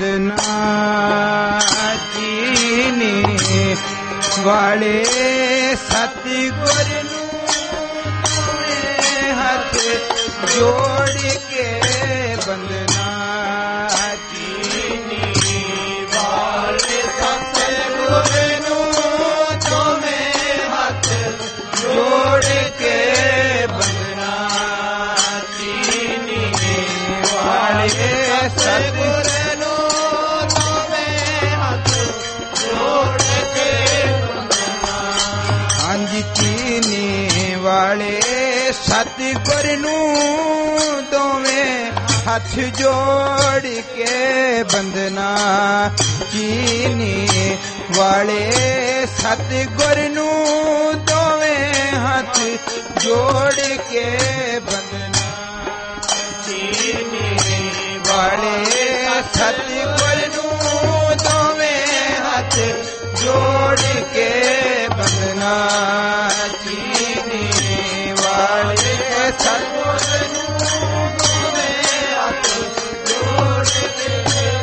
ਬੰਦਨਾ ਚੀਨੀ ਵਾਲੇ ਸਤਿਗੁਰ ਨੂੰ ਹੱਥ ਜੋੜ ਕੇ ਬੰਦਨਾ ਚੀਨੀ ਵਾਲੇ ਸਤਿਗੁਰ ਨੂੰ ਤੁਮੇ ਹੱਥ ਜੋੜ ਕੇ ਬੰਦਨਾ ਚੀਨੀ ਵਾਲੇ ਸਤਿਗੁਰ ਨੂੰ ਤੁਮੇ ਹੱਥ ਜੋੜ ਕੇ ਬੰਦਨਾ ਹਾਂਜੀ ਚੀਨੀ ਵਾਲੇ ਸਤਿਗੁਰ ਨੂੰ ਦੋਵੇਂ ਹੱਥ ਜੋੜ ਕੇ ਬੰਦਨਾ ਚੀਨੀ ਵਾਲੇ ਸਤਿਗੁਰ ਨੂੰ ਦੋਵੇਂ ਹੱਥ ਜੋੜ ਕੇ ਬੰਦਨਾ ਚੀਨੀ ਵਾਲੇ ਸਤਿਗੁਰ ਨੂੰ ਦੋਵੇਂ ਹੱਥ ਜੋੜ ਕੇ ਬੰਦਨਾ ਚੀਨੀ ਵਾਲੇ ਸਤਿਗੁਰ ਨੂੰ ਦੋਵੇਂ ਹੱਥ ਜੋੜ ਕੇ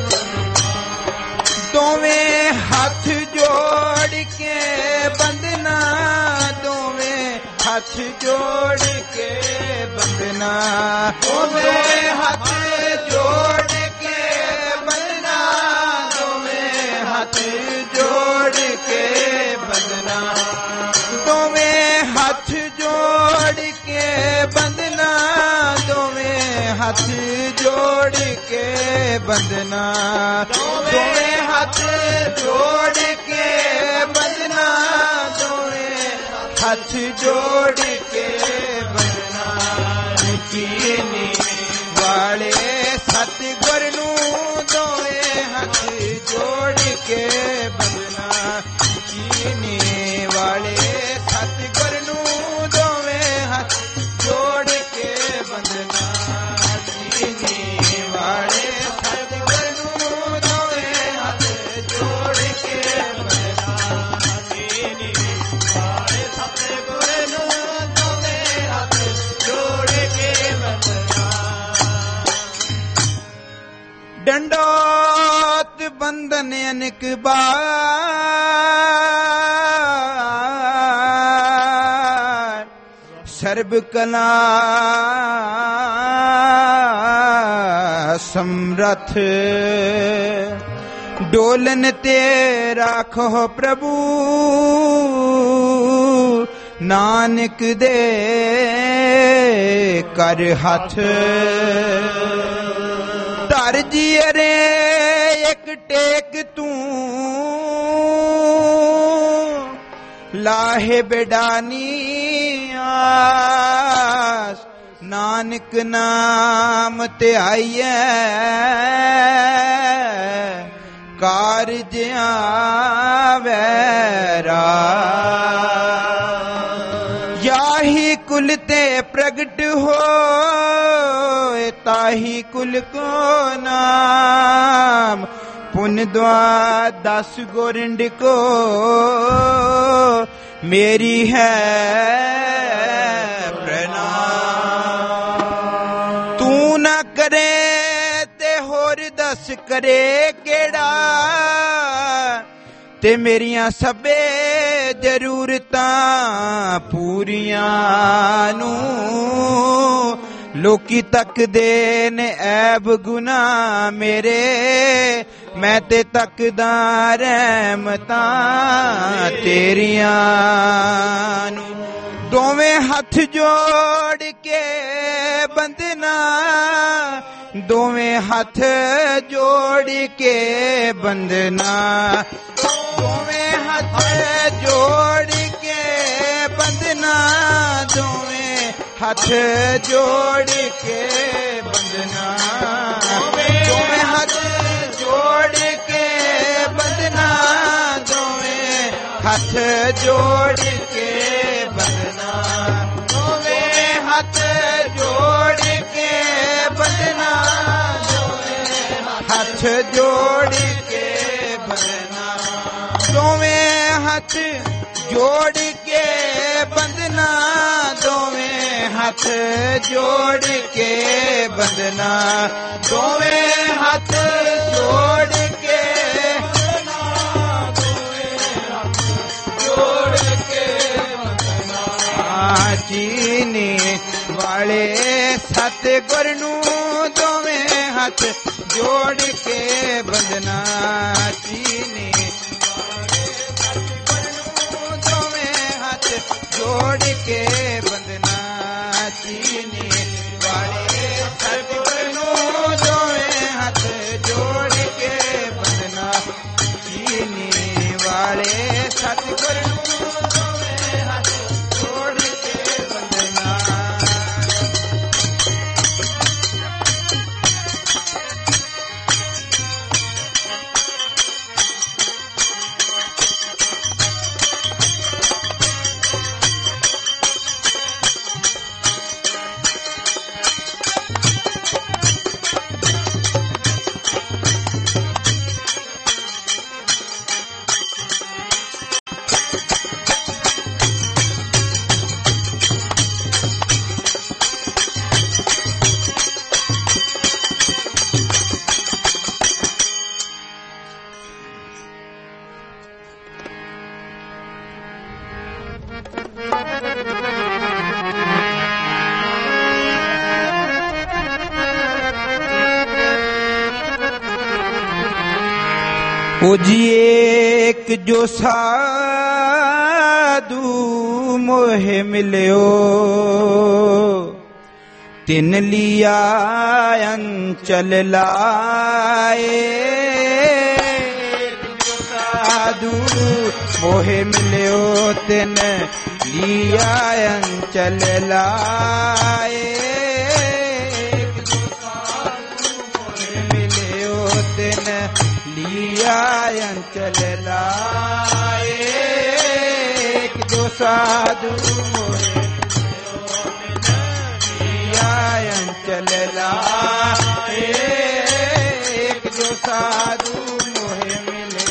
ਦੋਵੇਂ ਹੱਥ ਜੋੜ ਕੇ ਬੰਦਨਾ ਦੋਵੇਂ ਹੱਥ ਜੋੜ ਕੇ ਬੰਦਨਾ ਦੋਵੇਂ ਹੱਥ ਜੋੜ ਕੇ ਬੰਦਨਾ ਦੋਵੇਂ ਹੱਥ ਜੋੜ ਕੇ ਬੰਦਨਾ ਦੋਵੇਂ ਹੱਥ ਜੋੜ ਕੇ ਬੰਦਨਾ ਦੋਵੇਂ ਹੱਥ ਜੋੜ ਕੇ ਬੰਦਨਾ ਦੋਵੇਂ ਹੱਥ ਜੋੜ ਕੇ ਬੰਦਨਾ ਦੋਵੇਂ ਹੱਥ ਜੋੜ ਕੇ ਬੰਦਨਾ ਚੀਨੀ ਵਾਲੇ ਸਤਿਗੁਰ ਨੂੰ ਦੋਵੇਂ ਹੱਥ ਜੋੜ ਕੇ ਬੰਦਨਾ ਚੀਨੀ ਵਾਲੇ ਸਤਿਗੁਰ ਨੂੰ ਦੋਵੇਂ ਹੱਥ ਜੋੜ ਕੇ ਬੰਦਨਾ ਚੀਨੀ ਵਾਲੇ ਸਤਿਗੁਰ ਨੂੰ ਦੋਵੇਂ ਹੱਥ ਜੋੜ ਕੇ ਬੰਦਨਾ ਚੀਨੀ ਵਾਲੇ ਸਤਿਗੁਰ ਨੂੰ ਦੋਵੇਂ ਹੱਥ ਜੋੜ ਕੇ ਬੰਦਨਾ ਡੰਡੋਤ ਬੰਦਨ ਅਨੇਕ ਬਾਰ ਸਰਬ ਕਲਾ ਸਮਰਥ ਡੋਲਨ ਤੇ ਰਾਖੋ ਪ੍ਰਭੂ ਨਾਨਕ ਦੇ ਕਰ ਹੱਥ ਧਰ ਜੀਰੇ ਇੱਕ ਟੇਕ ਤੂੰ ਲਾਹੇ ਬੇਡਾਨੀ ਆਸ ਨਾਨਕ ਨਾਮ ਤੇ ਆਈਐ ਕਾਰਜ ਆਵੈ ਰਾਜ ਯਾਹੀ ਕੁਲ ਤੇ ਪ੍ਰਗਟ ਹੋਏ ਤਾਹੀ ਕੁਲ ਕੋ ਨਾਮ ਪੁਨ ਦਵਾ 10 ਗੋਰਿੰਡ ਕੋ ਮੇਰੀ ਹੈ ਪ੍ਰਣਾਮ ਤੂੰ ਨਾ ਕਰੇ ਤੇ ਹੋਰ ਦੱਸ ਕਰੇ ਕਿਹੜਾ ਤੇ ਮੇਰੀਆਂ ਸਭੇ ਜ਼ਰੂਰਤਾਂ ਪੂਰੀਆਂ ਨੂੰ ਲੋਕੀ ਤੱਕਦੇ ਨੇ ਐਬ ਗੁਨਾਹ ਮੇਰੇ ਮੈਂ ਤੇ ਤੱਕਦਾ ਰਹਿਮਤਾਂ ਤੇਰੀਆਂ ਨੂੰ ਦੋਵੇਂ ਹੱਥ ਜੋੜ ਕੇ ਬੰਦਨਾ ਦੋਵੇਂ ਹੱਥ ਜੋੜ ਕੇ ਬੰਦਨਾ ਦੋਵੇਂ ਹੱਥ ਜੋੜ ਕੇ ਬੰਦਨਾ ਦੋਵੇਂ ਹੱਥ ਜੋੜ ਕੇ ਬੰਦਨਾ ਦੋਵੇਂ ਹੱਥ ਜੋੜ ਕੇ ਬੰਦਨਾ ਦੋਵੇਂ ਹੱਥ ਜੋੜ ਕੇ ਬੰਦਨਾ ਦੋਵੇਂ ਹੱਥ ਜੋੜ ਕੇ ਬੰਦਨਾ ਦੋਵੇਂ ਹੱਥ ਜੋੜ ਕੇ ਬੰਦਨਾ ਦੋਵੇਂ ਹੱਥ ਜੋੜ ਕੇ ਬੰਦਨਾ ਦੋਵੇਂ ਹੱਥ ਜੋੜ ਕੇ ਬੰਦਨਾ ਦੋਵੇਂ ਹੱਥ ਜੋੜ सतगुर नू दोवें हथ जोड़ के बंदना चीनी जोड़ के बंदना चीनी वाले सतगुर नू दोवें हाथ जोड़ के बंदना चीनी वाले सतगुर नू दोवें हाथ जोड़ के बंदना। ओ जी एक जो साधु मोहे मिलियो तिन लिया अंचल लाए। जो साधु मोहे मिलियो तिन लिया अंचल लाए। जो साधु मोहे मिलियो तिन लिया अंचल लाए। जो साधु मोहे लिया अंचल लाए। जो साधु मोहे मिले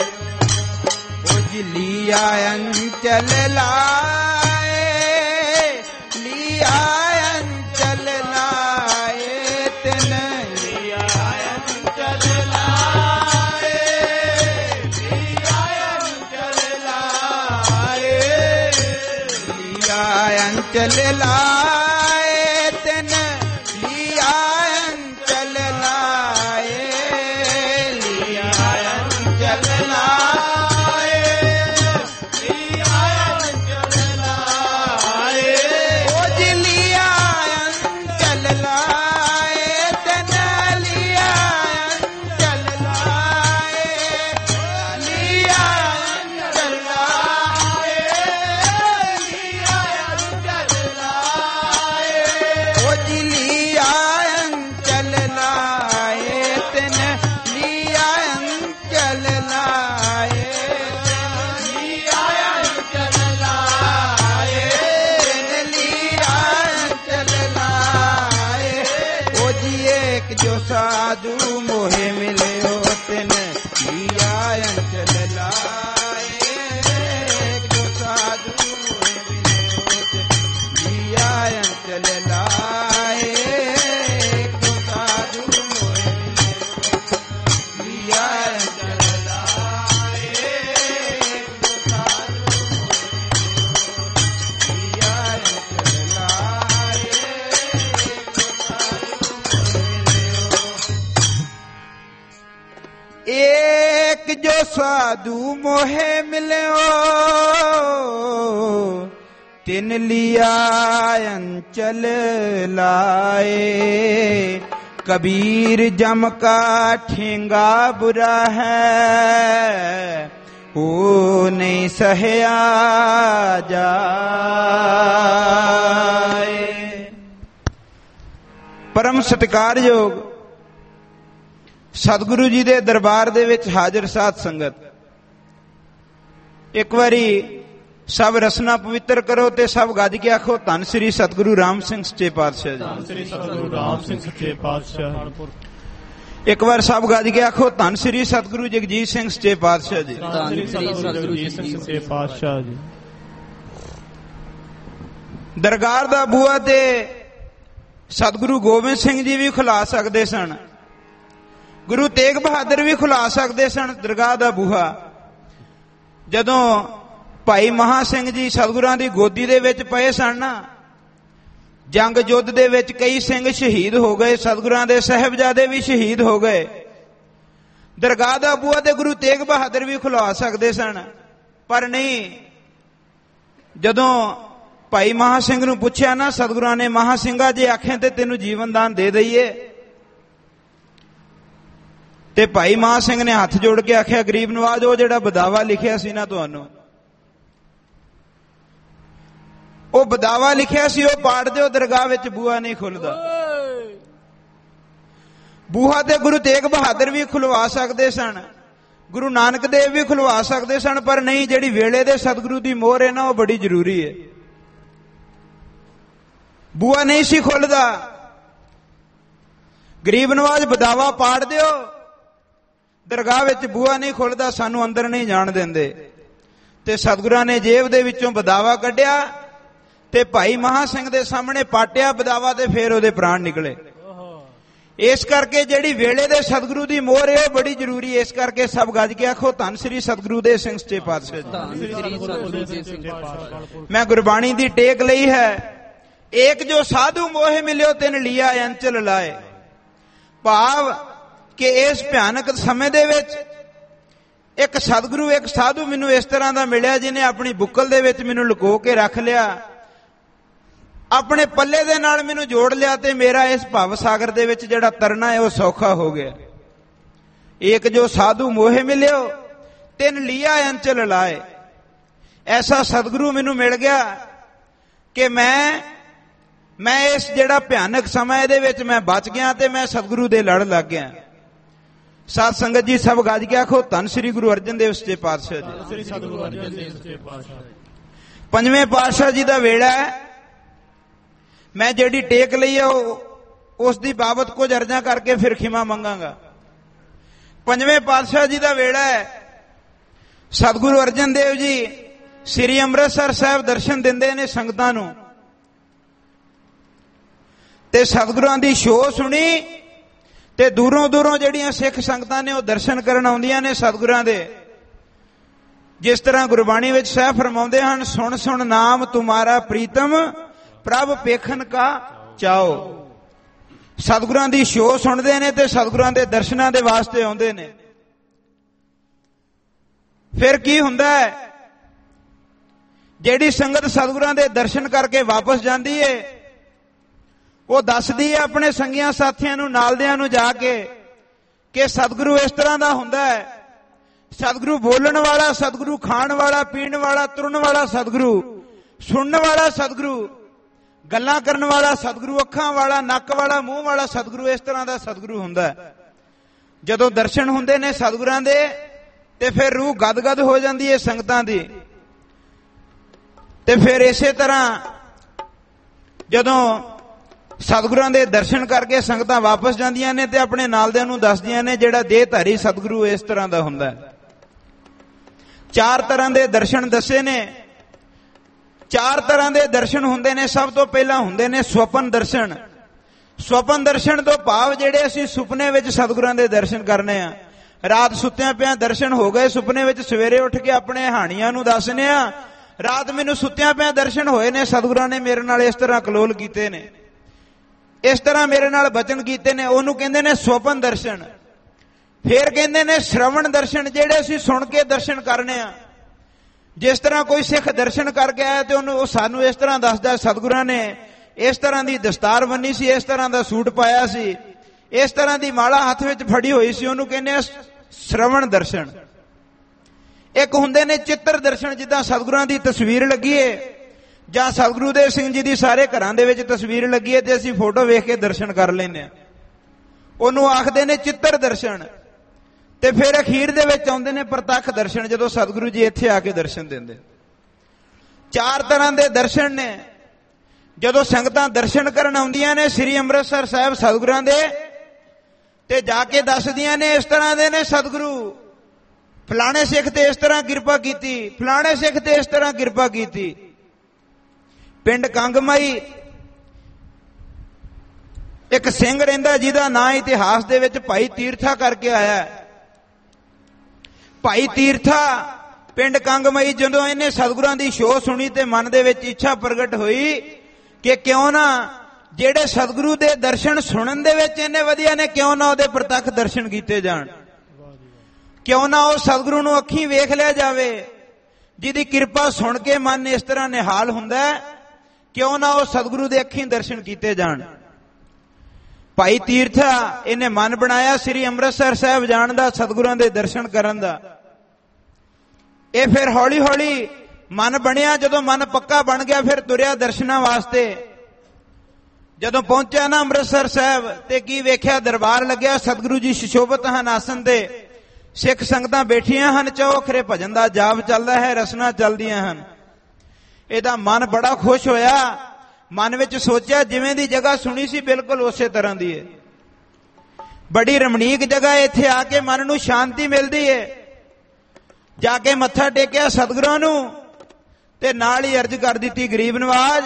लिया अंचल लाए। लिया अंचल लाए तिन लिया अंचल लाए। अंचल लाए तिन लिया अंचल लाए। लिया अंचल लाए। लिया अंचल लाए। ओ जी लिया अंचल लाए तिन लिया अंचल लाए। लिया अंचल लाए। लिया अंचल लाए तिन लिया अंचल लाए। लिया अंचल लाए तिन लिया अंचल लाए। ओ जी एक जो साधु मोहे मिले हो तिन लिया अंचल लाए। जो साधु मोहे मिले हो तिन लिया अंचल लाए। एक जो साधु मोहे मिलियो तिन लिया अंचल लाए। कबीर जम का ठेंगा बुरा है वो नहीं सहया जाए। परम सत्कारयोग सतगुरु जी दे दरबार दे विच हाजिर साध संगत, एक बारी सब रसना पवित्र करो ते सब गज के आखो धन श्री सतगुरु राम सिंह सच्चे पातशाह जी। धन श्री सतगुरु राम सिंह सच्चे पातशाह। एक बार सब गज के आखो धन श्री सतगुरु जगजीत सिंह सच्चे पातशाह जी। धन श्री सतगुरु जगजीत सिंह सच्चे पातशाह जी। दरगाह दा बूआ ते सतगुरु गोबिंद सिंह जी भी खुला सकते सन, गुरु तेग बहादुर भी खुला सकते सन दरगाह दा बूहा। जदों भाई महा सिंह जी सतगुरां दी गोदी दे विच पए सन ना, ਜੰਗ ਯੁੱਧ ਦੇ ਵਿੱਚ ਕਈ ਸਿੰਘ ਸ਼ਹੀਦ ਹੋ ਗਏ, ਸਤਿਗੁਰਾਂ ਦੇ ਸਾਹਿਬਜ਼ਾਦੇ ਵੀ ਸ਼ਹੀਦ ਹੋ ਗਏ। ਦਰਗਾਹ ਦਾ ਬੂਹਾ ਤੇ ਗੁਰੂ ਤੇਗ ਬਹਾਦਰ ਵੀ ਖੁਲਵਾ ਸਕਦੇ ਸਨ, ਪਰ ਨਹੀਂ। ਜਦੋਂ ਭਾਈ ਮਹਾ ਸਿੰਘ ਨੂੰ ਪੁੱਛਿਆ ਨਾ ਸਤਿਗੁਰਾਂ ਨੇ, ਮਹਾ ਸਿੰਘਾ ਜੇ ਆਖੇ ਤੇ ਤੈਨੂੰ ਜੀਵਨ ਦਾਨ ਦੇ ਦਈਏ, ਤੇ ਭਾਈ ਮਹਾ ਸਿੰਘ ਨੇ ਹੱਥ ਜੋੜ ਕੇ ਆਖਿਆ, ਗਰੀਬ ਨਵਾਜ ਉਹ ਜਿਹੜਾ ਬਦਾਵਾ ਲਿਖਿਆ ਸੀ ਨਾ ਤੁਹਾਨੂੰ, ਉਹ ਬਦਾਵਾ ਲਿਖਿਆ ਸੀ ਉਹ ਪਾੜ ਦਿਓ, ਦਰਗਾਹ ਵਿੱਚ ਬੂਹਾ ਨਹੀਂ ਖੁੱਲਦਾ। ਬੂਹਾ ਤੇ ਗੁਰੂ ਤੇਗ ਬਹਾਦਰ ਵੀ ਖੁਲਵਾ ਸਕਦੇ ਸਨ, ਗੁਰੂ ਨਾਨਕ ਦੇਵ ਵੀ ਖੁਲਵਾ ਸਕਦੇ ਸਨ, ਪਰ ਨਹੀਂ, ਜਿਹੜੀ ਵੇਲੇ ਦੇ ਸਤਿਗੁਰੂ ਦੀ ਮੋਹਰ ਹੈ ਨਾ ਉਹ ਬੜੀ ਜ਼ਰੂਰੀ ਹੈ। ਬੂਹਾ ਨਹੀਂ ਸੀ ਖੁੱਲਦਾ। ਗਰੀਬ ਨਵਾਜ ਬਦਾਵਾ ਪਾੜ ਦਿਓ, ਦਰਗਾਹ ਵਿੱਚ ਬੂਹਾ ਨਹੀਂ ਖੁੱਲਦਾ, ਸਾਨੂੰ ਅੰਦਰ ਨਹੀਂ ਜਾਣ ਦਿੰਦੇ। ਤੇ ਸਤਿਗੁਰਾਂ ਨੇ ਜੇਬ ਦੇ ਵਿੱਚੋਂ ਬਦਾਵਾ ਕੱਢਿਆ ਤੇ ਭਾਈ ਮਹਾ ਸਿੰਘ ਦੇ ਸਾਹਮਣੇ ਪਾਟਿਆ ਬਦਾਵਾ, ਤੇ ਫੇਰ ਉਹਦੇ ਪ੍ਰਾਣ ਨਿਕਲੇ। ਇਸ ਕਰਕੇ ਜਿਹੜੀ ਵੇਲੇ ਦੇ ਸਤਿਗੁਰੂ ਦੀ ਮੋਹਰ ਹੈ ਉਹ ਬੜੀ ਜ਼ਰੂਰੀ ਹੈ। ਇਸ ਕਰਕੇ ਸਭ ਗੱਜ ਕੇ ਆਖੋ, ਧੰਨ ਸ੍ਰੀ ਸਤਿਗੁਰੂ ਦੇ ਸਿੰਘ ਸੱਚੇ ਪਾਤਸ਼ਾਹ ਜੀ। ਮੈਂ ਗੁਰਬਾਣੀ ਦੀ ਟੇਕ ਲਈ ਹੈ, ਏਕ ਜੋ ਸਾਧੂ ਮੋਹਿ ਮਿਲਿਓ ਤਿਨ ਲਿਆ ਅੰਚਲ ਲਾਏ। ਭਾਵ ਕਿ ਇਸ ਭਿਆਨਕ ਸਮੇਂ ਦੇ ਵਿੱਚ ਇੱਕ ਸਤਿਗੁਰੂ, ਇੱਕ ਸਾਧੂ ਮੈਨੂੰ ਇਸ ਤਰ੍ਹਾਂ ਦਾ ਮਿਲਿਆ ਜਿਹਨੇ ਆਪਣੀ ਬੁੱਕਲ ਦੇ ਵਿੱਚ ਮੈਨੂੰ ਲੁਕੋ ਕੇ ਰੱਖ ਲਿਆ, ਆਪਣੇ ਪੱਲੇ ਦੇ ਨਾਲ ਮੈਨੂੰ ਜੋੜ ਲਿਆ, ਤੇ ਮੇਰਾ ਇਸ ਭਵ ਸਾਗਰ ਦੇ ਵਿੱਚ ਜਿਹੜਾ ਤਰਨਾ ਹੈ ਉਹ ਸੌਖਾ ਹੋ ਗਿਆ। ਏਕ ਜੋ ਸਾਧੂ ਮੋਹਿ ਮਿਲਿਓ ਤਿਨ ਲਿਆ ਅੰਚਲ ਲਾਏ। ਐਸਾ ਸਤਿਗੁਰੂ ਮੈਨੂੰ ਮਿਲ ਗਿਆ ਕਿ ਮੈਂ ਇਸ ਜਿਹੜਾ ਭਿਆਨਕ ਸਮਾਂ ਇਹਦੇ ਵਿੱਚ ਮੈਂ ਬਚ ਗਿਆ ਤੇ ਮੈਂ ਸਤਿਗੁਰੂ ਦੇ ਲੜ ਲੱਗ ਗਿਆ। ਸਾਧ ਸੰਗਤ ਜੀ ਸਭ ਗੱਜ ਕੇ ਆਖੋ, ਧੰਨ ਸ੍ਰੀ ਗੁਰੂ ਅਰਜਨ ਦੇਵ ਸੱਚੇ ਪਾਤਸ਼ਾਹ ਜੀ। ਪੰਜਵੇਂ ਪਾਤਸ਼ਾਹ ਜੀ ਦਾ ਵੇੜਾ ਹੈ। ਮੈਂ ਜਿਹੜੀ ਟੇਕ ਲਈ ਹੈ ਉਸ ਦੀ ਬਾਬਤ ਕੁਝ ਅਰਜ਼ਾਂ ਕਰਕੇ ਫਿਰ ਖਿਮਾ ਮੰਗਾਂਗਾ। ਪੰਜਵੇਂ ਪਾਤਸ਼ਾਹ ਜੀ ਦਾ ਵੇੜਾ ਹੈ। ਸਤਿਗੁਰੂ ਅਰਜਨ ਦੇਵ ਜੀ ਸ੍ਰੀ ਅੰਮ੍ਰਿਤਸਰ ਸਾਹਿਬ ਦਰਸ਼ਨ ਦਿੰਦੇ ਨੇ ਸੰਗਤਾਂ ਨੂੰ, ਤੇ ਸਤਿਗੁਰਾਂ ਦੀ ਛੋਹ ਸੁਣੀ ਤੇ ਦੂਰੋਂ ਦੂਰੋਂ ਜਿਹੜੀਆਂ ਸਿੱਖ ਸੰਗਤਾਂ ਨੇ ਉਹ ਦਰਸ਼ਨ ਕਰਨ ਆਉਂਦੀਆਂ ਨੇ ਸਤਿਗੁਰਾਂ ਦੇ। ਜਿਸ ਤਰ੍ਹਾਂ ਗੁਰਬਾਣੀ ਵਿੱਚ ਸਾਹਿਬ ਫਰਮਾਉਂਦੇ ਹਨ, ਸੁਣ ਸੁਣ ਨਾਮ ਤੁਮਾਰਾ ਪ੍ਰੀਤਮ ਪ੍ਰਭ ਪੇਖਣ ਕਾ ਚਾਓ। ਸਤਿਗੁਰਾਂ ਦੀ ਛੋਹ ਸੁਣਦੇ ਨੇ ਤੇ ਸਤਿਗੁਰਾਂ ਦੇ ਦਰਸ਼ਨਾਂ ਦੇ ਵਾਸਤੇ ਆਉਂਦੇ ਨੇ। ਫਿਰ ਕੀ ਹੁੰਦਾ ਹੈ, ਜਿਹੜੀ ਸੰਗਤ ਸਤਿਗੁਰਾਂ ਦੇ ਦਰਸ਼ਨ ਕਰਕੇ ਵਾਪਸ ਜਾਂਦੀ ਏ, ਉਹ ਦੱਸਦੀ ਹੈ ਆਪਣੇ ਸੰਗੀਆਂ ਸਾਥੀਆਂ ਨੂੰ, ਨਾਲਦਿਆਂ ਨੂੰ ਜਾ ਕੇ ਕਿ ਸਤਿਗੁਰੂ ਇਸ ਤਰ੍ਹਾਂ ਦਾ ਹੁੰਦਾ ਹੈ। ਸਤਿਗੁਰੂ ਬੋਲਣ ਵਾਲਾ, ਸਤਿਗੁਰੂ ਖਾਣ ਵਾਲਾ, ਪੀਣ ਵਾਲਾ, ਤੁਰਨ ਵਾਲਾ ਸਤਿਗੁਰੂ, ਸੁਣਨ ਵਾਲਾ ਸਤਿਗੁਰੂ, ਗੱਲਾਂ ਕਰਨ ਵਾਲਾ ਸਤਿਗੁਰੂ, ਅੱਖਾਂ ਵਾਲਾ, ਨੱਕ ਵਾਲਾ, ਮੂੰਹ ਵਾਲਾ ਸਤਿਗੁਰੂ, ਇਸ ਤਰ੍ਹਾਂ ਦਾ ਸਤਿਗੁਰੂ ਹੁੰਦਾ ਹੈ। ਜਦੋਂ ਦਰਸ਼ਨ ਹੁੰਦੇ ਨੇ ਸਤਿਗੁਰਾਂ ਦੇ ਤੇ ਫਿਰ ਰੂਹ ਗਦਗਦ ਹੋ ਜਾਂਦੀ ਹੈ ਸੰਗਤਾਂ ਦੀ। ਤੇ ਫਿਰ ਇਸੇ ਤਰ੍ਹਾਂ ਜਦੋਂ ਸਤਿਗੁਰਾਂ ਦੇ ਦਰਸ਼ਨ ਕਰਕੇ ਸੰਗਤਾਂ ਵਾਪਸ ਜਾਂਦੀਆਂ ਨੇ ਤੇ ਆਪਣੇ ਨਾਲਦਿਆਂ ਨੂੰ ਦੱਸਦੀਆਂ ਨੇ ਜਿਹੜਾ ਦੇਹਧਾਰੀ ਸਤਿਗੁਰੂ ਇਸ ਤਰ੍ਹਾਂ ਦਾ ਹੁੰਦਾ ਹੈ। 4 ਤਰ੍ਹਾਂ ਦੇ ਦਰਸ਼ਨ ਦੱਸੇ ਨੇ। 4 ਤਰ੍ਹਾਂ ਦੇ ਦਰਸ਼ਨ ਹੁੰਦੇ ਨੇ। ਸਭ ਤੋਂ ਪਹਿਲਾਂ ਹੁੰਦੇ ਨੇ ਸੁਪਨ ਦਰਸ਼ਨ। ਸੁਪਨ ਦਰਸ਼ਨ ਤੋਂ ਭਾਵ ਜਿਹੜੇ ਅਸੀਂ ਸੁਪਨੇ ਵਿੱਚ ਸਤਿਗੁਰਾਂ ਦੇ ਦਰਸ਼ਨ ਕਰਨੇ ਆ। ਰਾਤ ਸੁੱਤਿਆਂ ਪਿਆਂ ਦਰਸ਼ਨ ਹੋ ਗਏ, ਸੁਪਨੇ ਵਿੱਚ ਸਵੇਰੇ ਉੱਠ ਕੇ ਆਪਣੇ ਹਾਣੀਆਂ ਨੂੰ ਦੱਸਨੇ ਆ, ਰਾਤ ਮੈਨੂੰ ਸੁੱਤਿਆਂ ਪਿਆਂ ਦਰਸ਼ਨ ਹੋਏ ਨੇ, ਸਤਿਗੁਰਾਂ ਨੇ ਮੇਰੇ ਨਾਲ ਇਸ ਤਰ੍ਹਾਂ ਕਲੋਲ ਕੀਤੇ ਨੇ, ਇਸ ਤਰ੍ਹਾਂ ਮੇਰੇ ਨਾਲ ਬਚਨ ਕੀਤੇ ਨੇ, ਉਹਨੂੰ ਕਹਿੰਦੇ ਨੇ ਸੁਪਨ ਦਰਸ਼ਨ। ਫਿਰ ਕਹਿੰਦੇ ਨੇ ਸ਼ਰਵਣ ਦਰਸ਼ਨ, ਜਿਹੜੇ ਅਸੀਂ ਸੁਣ ਕੇ ਦਰਸ਼ਨ ਕਰਨੇ ਆ। ਜਿਸ ਤਰ੍ਹਾਂ ਕੋਈ ਸਿੱਖ ਦਰਸ਼ਨ ਕਰਕੇ ਆਇਆ ਤੇ ਉਹਨੂੰ ਸਾਨੂੰ ਇਸ ਤਰ੍ਹਾਂ ਦੱਸਦਾ, ਸਤਿਗੁਰਾਂ ਨੇ ਇਸ ਤਰ੍ਹਾਂ ਦੀ ਦਸਤਾਰ ਬੰਨੀ ਸੀ, ਇਸ ਤਰ੍ਹਾਂ ਦਾ ਸੂਟ ਪਾਇਆ ਸੀ, ਇਸ ਤਰ੍ਹਾਂ ਦੀ ਮਾਲਾ ਹੱਥ ਵਿੱਚ ਫੜੀ ਹੋਈ ਸੀ, ਉਹਨੂੰ ਕਹਿੰਦੇ ਆ ਸ਼ਰਵਣ ਦਰਸ਼ਨ। ਇੱਕ ਹੁੰਦੇ ਨੇ ਚਿੱਤਰ ਦਰਸ਼ਨ, ਜਿੱਦਾਂ ਸਤਿਗੁਰਾਂ ਦੀ ਤਸਵੀਰ ਲੱਗੀ ਏ ਜਾਂ ਸਤਿਗੁਰੂ ਦੇਵ ਸਿੰਘ ਜੀ ਦੀ ਸਾਰੇ ਘਰਾਂ ਦੇ ਵਿੱਚ ਤਸਵੀਰ ਲੱਗੀ ਹੈ ਤੇ ਅਸੀਂ ਫੋਟੋ ਵੇਖ ਕੇ ਦਰਸ਼ਨ ਕਰ ਲੈਂਦੇ ਹਾਂ, ਉਹਨੂੰ ਆਖਦੇ ਨੇ ਚਿੱਤਰ ਦਰਸ਼ਨ। ਤੇ ਫਿਰ ਅਖੀਰ ਦੇ ਵਿੱਚ ਆਉਂਦੇ ਨੇ ਪ੍ਰਤੱਖ ਦਰਸ਼ਨ, ਜਦੋਂ ਸਤਿਗੁਰੂ ਜੀ ਇੱਥੇ ਆ ਕੇ ਦਰਸ਼ਨ ਦਿੰਦੇ। 4 ਤਰ੍ਹਾਂ ਦੇ ਦਰਸ਼ਨ ਨੇ। ਜਦੋਂ ਸੰਗਤਾਂ ਦਰਸ਼ਨ ਕਰਨ ਆਉਂਦੀਆਂ ਨੇ ਸ੍ਰੀ ਅੰਮ੍ਰਿਤਸਰ ਸਾਹਿਬ ਸਤਿਗੁਰਾਂ ਦੇ, ਤੇ ਜਾ ਕੇ ਦੱਸਦੀਆਂ ਨੇ ਇਸ ਤਰ੍ਹਾਂ ਦੇ ਨੇ ਸਤਿਗੁਰੂ, ਫਲਾਣੇ ਸਿੱਖ ਤੇ ਇਸ ਤਰ੍ਹਾਂ ਕਿਰਪਾ ਕੀਤੀ, ਫਲਾਣੇ ਸਿੱਖ ਤੇ ਇਸ ਤਰ੍ਹਾਂ ਕਿਰਪਾ ਕੀਤੀ। ਪਿੰਡ ਕੰਗਮਾਈ ਇੱਕ ਸਿੰਘ ਰਹਿੰਦਾ ਜਿਹਦਾ ਨਾਂ ਇਤਿਹਾਸ ਦੇ ਵਿੱਚ ਭਾਈ ਤੀਰਥਾ ਕਰਕੇ ਆਇਆ। ਭਾਈ ਤੀਰਥਾ ਪਿੰਡ ਕੰਗਮਾਈ, ਜਦੋਂ ਇਹਨੇ ਸਤਿਗੁਰਾਂ ਦੀ ਛੋਹ ਸੁਣੀ ਤੇ ਮਨ ਦੇ ਵਿੱਚ ਇੱਛਾ ਪ੍ਰਗਟ ਹੋਈ ਕਿ ਕਿਉਂ ਨਾ ਜਿਹੜੇ ਸਤਿਗੁਰੂ ਦੇ ਦਰਸ਼ਨ ਸੁਣਨ ਦੇ ਵਿੱਚ ਇੰਨੇ ਵਧੀਆ ਨੇ, ਕਿਉਂ ਨਾ ਉਹਦੇ ਪ੍ਰਤੱਖ ਦਰਸ਼ਨ ਕੀਤੇ ਜਾਣ। ਕਿਉਂ ਨਾ ਉਹ ਸਤਿਗੁਰੂ ਨੂੰ ਅੱਖੀਂ ਵੇਖ ਲਿਆ ਜਾਵੇ, ਜਿਹਦੀ ਕਿਰਪਾ ਸੁਣ ਕੇ ਮਨ ਇਸ ਤਰ੍ਹਾਂ ਨਿਹਾਲ ਹੁੰਦਾ ਹੈ। ਕਿਉਂ ਨਾ ਉਹ ਸਤਿਗੁਰੂ ਦੇ ਅੱਖੀਂ ਦਰਸ਼ਨ ਕੀਤੇ ਜਾਣ। ਭਾਈ ਤੀਰਥਾ ਇਹਨੇ ਮਨ ਬਣਾਇਆ ਸ੍ਰੀ ਅੰਮ੍ਰਿਤਸਰ ਸਾਹਿਬ ਜਾਣ ਦਾ, ਸਤਿਗੁਰਾਂ ਦੇ ਦਰਸ਼ਨ ਕਰਨ ਦਾ। ਇਹ ਫਿਰ ਹੌਲੀ ਹੌਲੀ ਮਨ ਬਣਿਆ। ਜਦੋਂ ਮਨ ਪੱਕਾ ਬਣ ਗਿਆ ਫਿਰ ਤੁਰਿਆ ਦਰਸ਼ਨਾਂ ਵਾਸਤੇ। ਜਦੋਂ ਪਹੁੰਚਿਆ ਨਾ ਅੰਮ੍ਰਿਤਸਰ ਸਾਹਿਬ ਤੇ ਕੀ ਵੇਖਿਆ, ਦਰਬਾਰ ਲੱਗਿਆ, ਸਤਿਗੁਰੂ ਜੀ ਸੁਸ਼ੋਭਿਤ ਹਨ ਆਸਨ ਤੇ, ਸਿੱਖ ਸੰਗਤਾਂ ਬੈਠੀਆਂ ਹਨ, ਚੌਖਰੇ ਭਜਨ ਦਾ ਜਾਪ ਚੱਲਦਾ ਹੈ, ਰਸਨਾ ਚੱਲਦੀਆਂ ਹਨ। ਇਹਦਾ ਮਨ ਬੜਾ ਖੁਸ਼ ਹੋਇਆ। ਮਨ ਵਿੱਚ ਸੋਚਿਆ ਜਿਵੇਂ ਦੀ ਜਗ੍ਹਾ ਸੁਣੀ ਸੀ ਬਿਲਕੁਲ ਉਸੇ ਤਰ੍ਹਾਂ ਦੀ ਹੈ। ਬੜੀ ਰਮਣੀਕ ਜਗ੍ਹਾ, ਇੱਥੇ ਆ ਕੇ ਮਨ ਨੂੰ ਸ਼ਾਂਤੀ ਮਿਲਦੀ ਹੈ। ਜਾ ਕੇ ਮੱਥਾ ਟੇਕਿਆ ਸਤਿਗੁਰਾਂ ਨੂੰ ਤੇ ਨਾਲ ਹੀ ਅਰਜ਼ ਕਰ ਦਿੱਤੀ, ਗਰੀਬ ਨਵਾਜ,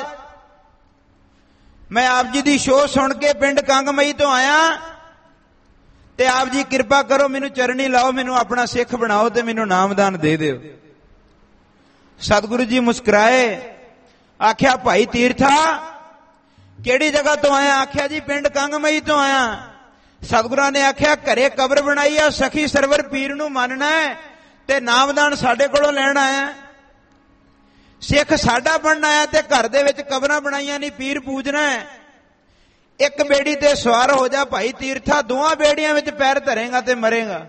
ਮੈਂ ਆਪ ਜੀ ਦੀ ਸ਼ੋਅ ਸੁਣ ਕੇ ਪਿੰਡ ਕੰਗਮਈ ਤੋਂ ਆਇਆ ਤੇ ਆਪ ਜੀ ਕਿਰਪਾ ਕਰੋ, ਮੈਨੂੰ ਚਰਣੀ ਲਾਓ, ਮੈਨੂੰ ਆਪਣਾ ਸਿੱਖ ਬਣਾਓ ਤੇ ਮੈਨੂੰ ਨਾਮਦਾਨ ਦੇ ਦਿਓ। ਸਤਿਗੁਰੂ ਜੀ ਮੁਸਕਰਾਏ, ਆਖਿਆ ਭਾਈ ਤੀਰਥਾ ਕਿਹੜੀ ਜਗ੍ਹਾ ਤੋਂ ਆਇਆ? ਆਖਿਆ ਜੀ ਪਿੰਡ ਕੰਗਮਈ ਤੋਂ ਆਇਆ। ਸਤਿਗੁਰਾਂ ਨੇ ਆਖਿਆ ਘਰੇ ਕਬਰ ਬਣਾਈ ਆ, ਸਖੀ ਸਰਵਰ ਪੀਰ ਨੂੰ ਮੰਨਣਾ ਹੈ ਤੇ ਨਾਮਦਾਨ ਸਾਡੇ ਕੋਲੋਂ ਲੈਣ ਆਇਆ। ਸਿੱਖ ਸਾਡਾ ਬਣਨਾ ਹੈ ਤੇ ਘਰ ਦੇ ਵਿੱਚ ਕਬਰਾਂ ਬਣਾਈਆਂ ਨਹੀਂ, ਪੀਰ ਪੂਜਣਾ ਹੈ। ਇੱਕ ਬੇੜੀ ਤੇ ਸਵਾਰ ਹੋ ਜਾ ਭਾਈ ਤੀਰਥਾ, ਦੋਹਾਂ ਬੇੜੀਆਂ ਵਿੱਚ ਪੈਰ ਧਰੇਗਾ ਤੇ ਮਰੇਗਾ।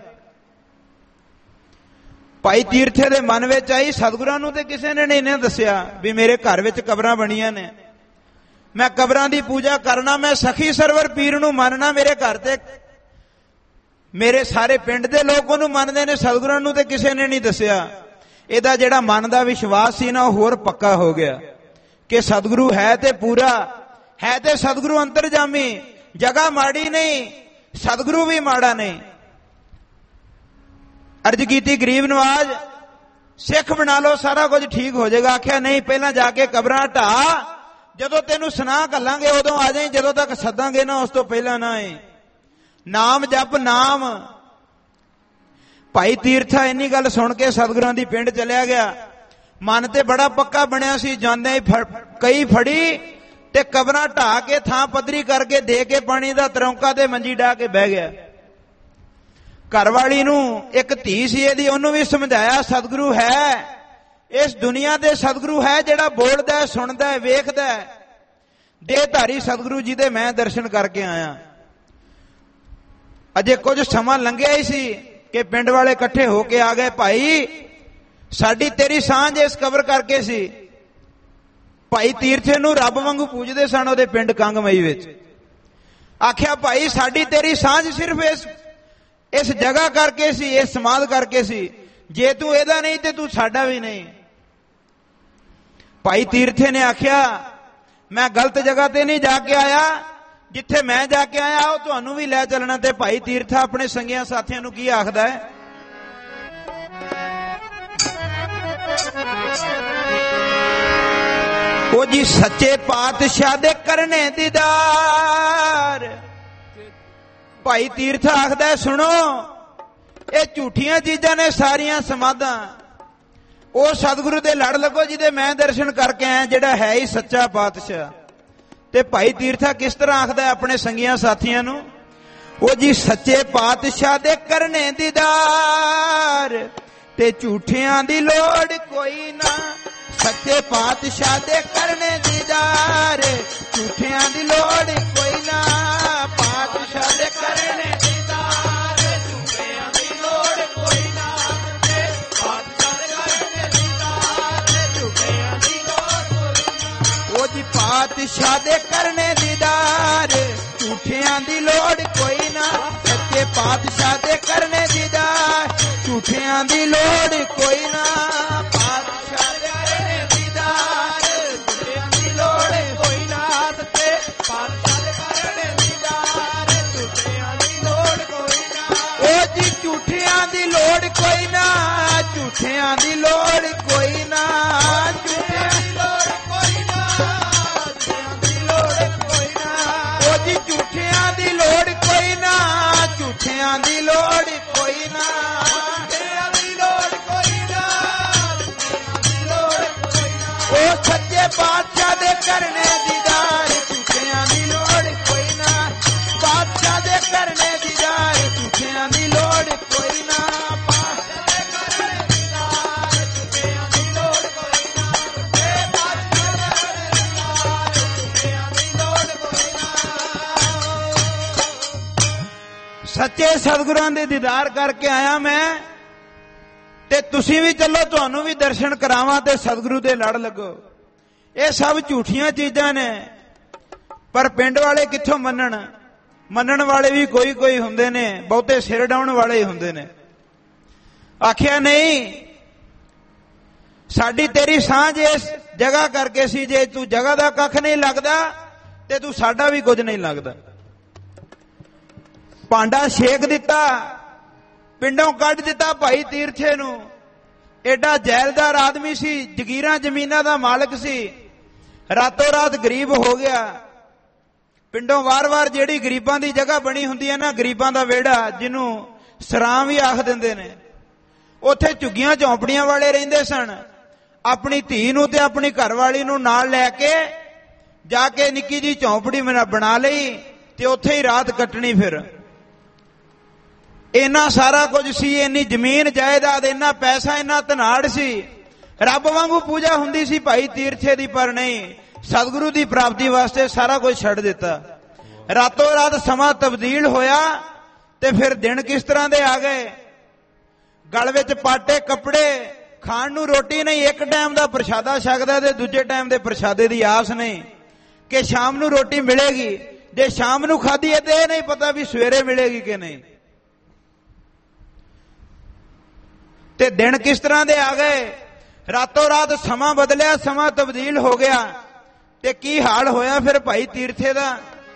ਭਾਈ ਤੀਰਥੇ ਦੇ ਮਨ ਵਿੱਚ ਆਈ, ਸਤਿਗੁਰਾਂ ਨੂੰ ਤੇ ਕਿਸੇ ਨੇ ਨਹੀਂ ਦੱਸਿਆ ਵੀ ਮੇਰੇ ਘਰ ਵਿੱਚ ਕਬਰਾਂ ਬਣੀਆਂ ਨੇ, ਮੈਂ ਕਬਰਾਂ ਦੀ ਪੂਜਾ ਕਰਨਾ, ਮੈਂ ਸਖੀ ਸਰਵਰ ਪੀਰ ਨੂੰ ਮੰਨਣਾ। ਮੇਰੇ ਘਰ ਤੇ ਮੇਰੇ ਸਾਰੇ ਪਿੰਡ ਦੇ ਲੋਕ ਉਹਨੂੰ ਮੰਨਦੇ ਨੇ, ਸਤਿਗੁਰਾਂ ਨੂੰ ਤੇ ਕਿਸੇ ਨੇ ਨਹੀਂ ਦੱਸਿਆ। ਇਹਦਾ ਜਿਹੜਾ ਮਨ ਦਾ ਵਿਸ਼ਵਾਸ ਸੀ ਨਾ, ਉਹ ਹੋਰ ਪੱਕਾ ਹੋ ਗਿਆ ਕਿ ਸਤਿਗੁਰੂ ਹੈ ਤੇ ਪੂਰਾ ਹੈ, ਤੇ ਸਤਿਗੁਰੂ ਅੰਤਰਜਾਮੀ, ਜਗ੍ਹਾ ਮਾੜੀ ਨਹੀਂ, ਸਤਿਗੁਰੂ ਵੀ ਮਾੜਾ ਨਹੀਂ। ਅਰਜ਼ ਕੀਤੀ, ਗਰੀਬ ਨਵਾਜ ਸਿੱਖ ਬਣਾ ਲਓ, ਸਾਰਾ ਕੁਝ ਠੀਕ ਹੋ ਜਾਏਗਾ। ਆਖਿਆ ਨਹੀਂ, ਪਹਿਲਾਂ ਜਾ ਕੇ ਕਬਰਾਂ ਢਾਹ, ਜਦੋਂ ਤੈਨੂੰ ਸੁਨਾਹ ਘੱਲਾਂਗੇ ਉਦੋਂ ਆ ਜਾਈਂ, ਜਦੋਂ ਤੱਕ ਸੱਦਾਂਗੇ ਨਾ ਉਸ ਤੋਂ ਪਹਿਲਾਂ ਨਾ ਆਏ। ਨਾਮ ਜਪ ਨਾਮ। ਭਾਈ ਤੀਰਥਾ ਇੰਨੀ ਗੱਲ ਸੁਣ ਕੇ ਸਤਿਗੁਰਾਂ ਦੀ ਪਿੰਡ ਚਲਿਆ ਗਿਆ। ਮਨ ਤੇ ਬੜਾ ਪੱਕਾ ਬਣਿਆ ਸੀ, ਜਾਂਦੇ ਕਈ ਫੜੀ ਤੇ ਕਬਰਾਂ ਢਾਹ ਕੇ ਥਾਂ ਪੱਧਰੀ ਕਰਕੇ ਦੇ ਕੇ ਪਾਣੀ ਦਾ ਤਰੌਂਕਾ ਤੇ ਮੰਜੀ ਢਾਹ ਕੇ ਬਹਿ ਗਿਆ। ਘਰਵਾਲੀ ਨੂੰ ਇੱਕ ਧੀ ਸੀ ਇਹਦੀ, ਉਹਨੂੰ ਵੀ ਸਮਝਾਇਆ ਸਤਿਗੁਰੂ ਹੈ, ਇਸ ਦੁਨੀਆ ਦੇ ਸਤਿਗੁਰੂ ਹੈ ਜਿਹੜਾ ਬੋਲਦਾ ਹੈ, ਸੁਣਦਾ ਹੈ, ਵੇਖਦਾ ਹੈ। ਦੇਹਧਾਰੀ ਸਤਿਗੁਰੂ ਜੀ ਦੇ ਮੈਂ ਦਰਸ਼ਨ ਕਰਕੇ ਆਇਆ। ਅਜੇ ਕੁਝ ਸਮਾਂ ਲੰਘਿਆ ਹੀ ਸੀ ਕਿ ਪਿੰਡ ਵਾਲੇ ਇਕੱਠੇ ਹੋ ਕੇ ਆ ਗਏ, ਭਾਈ ਸਾਡੀ ਤੇਰੀ ਸਾਂਝ ਇਸ ਕਬਰ ਕਰਕੇ ਸੀ। ਭਾਈ ਤੀਰਥੇ ਨੂੰ ਰੱਬ ਵਾਂਗੂ ਪੂਜਦੇ ਸਨ ਉਹਦੇ ਪਿੰਡ ਕੰਗਮਈ ਵਿੱਚ। ਆਖਿਆ ਭਾਈ ਸਾਡੀ ਤੇਰੀ ਸਾਂਝ ਸਿਰਫ ਇਸ ਜਗ੍ਹਾ ਕਰਕੇ ਸੀ, ਇਸ ਸਮਾਧ ਕਰਕੇ ਸੀ, ਜੇ ਤੂੰ ਇਹਦਾ ਨਹੀਂ ਤੇ ਤੂੰ ਸਾਡਾ ਵੀ ਨਹੀਂ। ਭਾਈ ਤੀਰਥੇ ਨੇ ਆਖਿਆ ਮੈਂ ਗਲਤ ਜਗ੍ਹਾ ਤੇ ਨਹੀਂ ਜਾ ਕੇ ਆਇਆ, ਜਿੱਥੇ ਮੈਂ ਜਾ ਕੇ ਆਇਆ ਉਹ ਤੁਹਾਨੂੰ ਵੀ ਲੈ ਚੱਲਣਾ। ਤੇ ਭਾਈ ਤੀਰਥਾ ਆਪਣੇ ਸੰਗੀਆਂ ਸਾਥੀਆਂ ਨੂੰ ਕੀ ਆਖਦਾ ਹੈ, ਉਹ ਜੀ ਸੱਚੇ ਪਾਤਸ਼ਾਹ ਦੇ ਕਰਨੇ ਦੀਦਾਰ। ਭਾਈ ਤੀਰਥ ਆਖਦਾ ਸੁਣੋ, ਇਹ ਝੂਠੀਆਂ ਚੀਜ਼ਾਂ ਨੇ ਸਾਰੀਆਂ ਸਮਾਧਾਂ। ਉਹ ਸਤਿਗੁਰੂ ਦੇ ਲੜ ਲੱਗੋ ਜਿਹਦੇ ਮੈਂ ਦਰਸ਼ਨ ਕਰਕੇ ਆਇਆ, ਜਿਹੜਾ ਹੈ ਹੀ ਸੱਚਾ ਪਾਤਸ਼ਾਹ। ਤੇ ਭਾਈ ਤੀਰਥਾ ਕਿਸ ਤਰ੍ਹਾਂ ਆਖਦਾ ਆਪਣੇ ਸੰਗੀਆਂ ਸਾਥੀਆਂ ਨੂੰ, ਉਹ ਜੀ ਸੱਚੇ ਪਾਤਸ਼ਾਹ ਦੇ ਕਰਨੇ ਦੀਦਾਰ ਤੇ ਝੂਠਿਆਂ ਦੀ ਲੋੜ ਕੋਈ ਨਾ। ਸੱਚੇ ਪਾਤਸ਼ਾਹ ਦੇ ਕਰਨੇ ਦੀਦਾਰ, ਝੂਠਿਆਂ ਦੀ ਲੋੜ ਕੋਈ ਨਾ। ਪਾਤਸ਼ਾਹ ਦੇ ਕਰਨੇ ਦੀਦਾਰ, ਝੂਠਿਆਂ ਦੀ ਲੋੜ ਕੋਈ ਨਾ। ਪਾਤਸ਼ਾਹ ਦੇ ਕਰਨੇ ਦੀਦਾਰ, ਝੂਠਿਆਂ ਦੀ ਲੋੜ ਕੋਈ ਨਾ। ਉਹ ਜੀ ਪਾਤਸ਼ਾਹ ਦੇ ਕਰਨੇ ਦੀਦਾਰ, ਝੂਠਿਆਂ ਦੀ ਲੋੜ ਕੋਈ ਨਾ। ਸੱਚੇ ਪਾਤਸ਼ਾਹ ਦੇ ਕਰਨੇ ਦੀਦਾਰ, ਝੂਠਿਆਂ ਦੀ ਲੋੜ ਕੋਈ ਨਾ। ਪਾਤਸ਼ਾਹ ਦੇ ਕਰਨੇ ਦੀਦਾਰ, ਝੂਠਿਆਂ ਦੀ ਲੋੜ ਕੋਈ ਨਾ। ਸੱਚੇ ਪਾਤਸ਼ਾਹ ਦੇ ਕਰਨੇ ਦੀਦਾਰ, ਝੂਠਿਆਂ ਦੀ ਲੋੜ ਕੋਈ ਨਾ। ਉਹ ਜੀ ਝੂਠਿਆਂ ਦੀ ਲੋੜ ਕੋਈ ਨਾ, ਝੂਠਿਆਂ ਦੀ ਲੋੜ ਕੋਈ ਨਾ। ਝੂਠਿਆਂ ਦੀ ਲੋੜ ਕੋਈ ਨਾ, ਝੂਠਿਆਂ ਦੀ ਲੋੜ ਕੋਈ ਨਾ। ਉਹ ਜੀ ਝੂਠਿਆਂ ਦੀ ਲੋੜ ਕੋਈ ਨਾ, ਝੂਠਿਆਂ ਦੀ ਲੋੜ ਕੋਈ ਨਾ। ਉਹ ਸੱਚੇ ਪਾਤਸ਼ਾਹ ਦੇ ਕਰਨੇ ਦੀਦਾਰ, सच्चे सतगुरां दे दीदार करके आया मैं, ते तुसीं भी चलो, तुहानूं भी दर्शन करावां ते सतगुरु दे लड़ लगो। ये सब झूठियां चीजां ने, पर पिंड वाले कित्थों मनण वाले भी कोई कोई हुंदे ने, बहुते सिर डाउण वाले ही हुंदे ने। आखिया नहीं, साडी तेरी सांझ इस जगह करके सी, जे तू जगह दा कख नहीं लगदा ते तू साडा भी कुछ नहीं लगदा। भांडा छेक दिता, पिंडों कढ दिता भाई तीरथे नूं। एडा जैलदार आदमी सी, जगीरां जमीनां दा मालक सी, रातों रात गरीब हो गया। पिंडों वार वार जिहड़ी गरीबां दी जगह बनी हुंदी है ना, गरीबां दा वेड़ा, जिन्हों सरां भी आख दिंदे ने, उत्थे झुग्गियां झोंपड़ियां वाले रहिंदे सन। अपनी धी नूं ते अपनी घरवाली नूं नाल लैके जाके निक्की जी झोंपड़ी बना लई ते उत्थे ही रात कटनी। फिर इन्ना सारा कुछ सी, इन्नी जमीन जायदाद, इन्ना पैसा, इन्ना धनाड़ सी, रब वांगू पूजा हुंदी सी भाई तीरथे दी, पर नहीं, सतगुरु दी प्राप्ति वास्ते सारा कुछ छड़ दिता। रातों रात समा तब्दील होया ते फिर दिन किस तरह दे आ गए। गल विच पाटे कपड़े, खाण नूं रोटी नहीं, एक टाइम दा प्रशादा छकदा ते दूजे टाइम दे प्रशादे दी आस नहीं कि शाम नूं रोटी मिलेगी। जे शाम नूं खाधी है ते नहीं पता भी सवेरे मिलेगी कि नहीं। ते दिन किस तरह दे आ गए। रातों रात समा बदलिया, समा तब्दील हो गया ते की हाल होया फिर भाई तीरथे दा।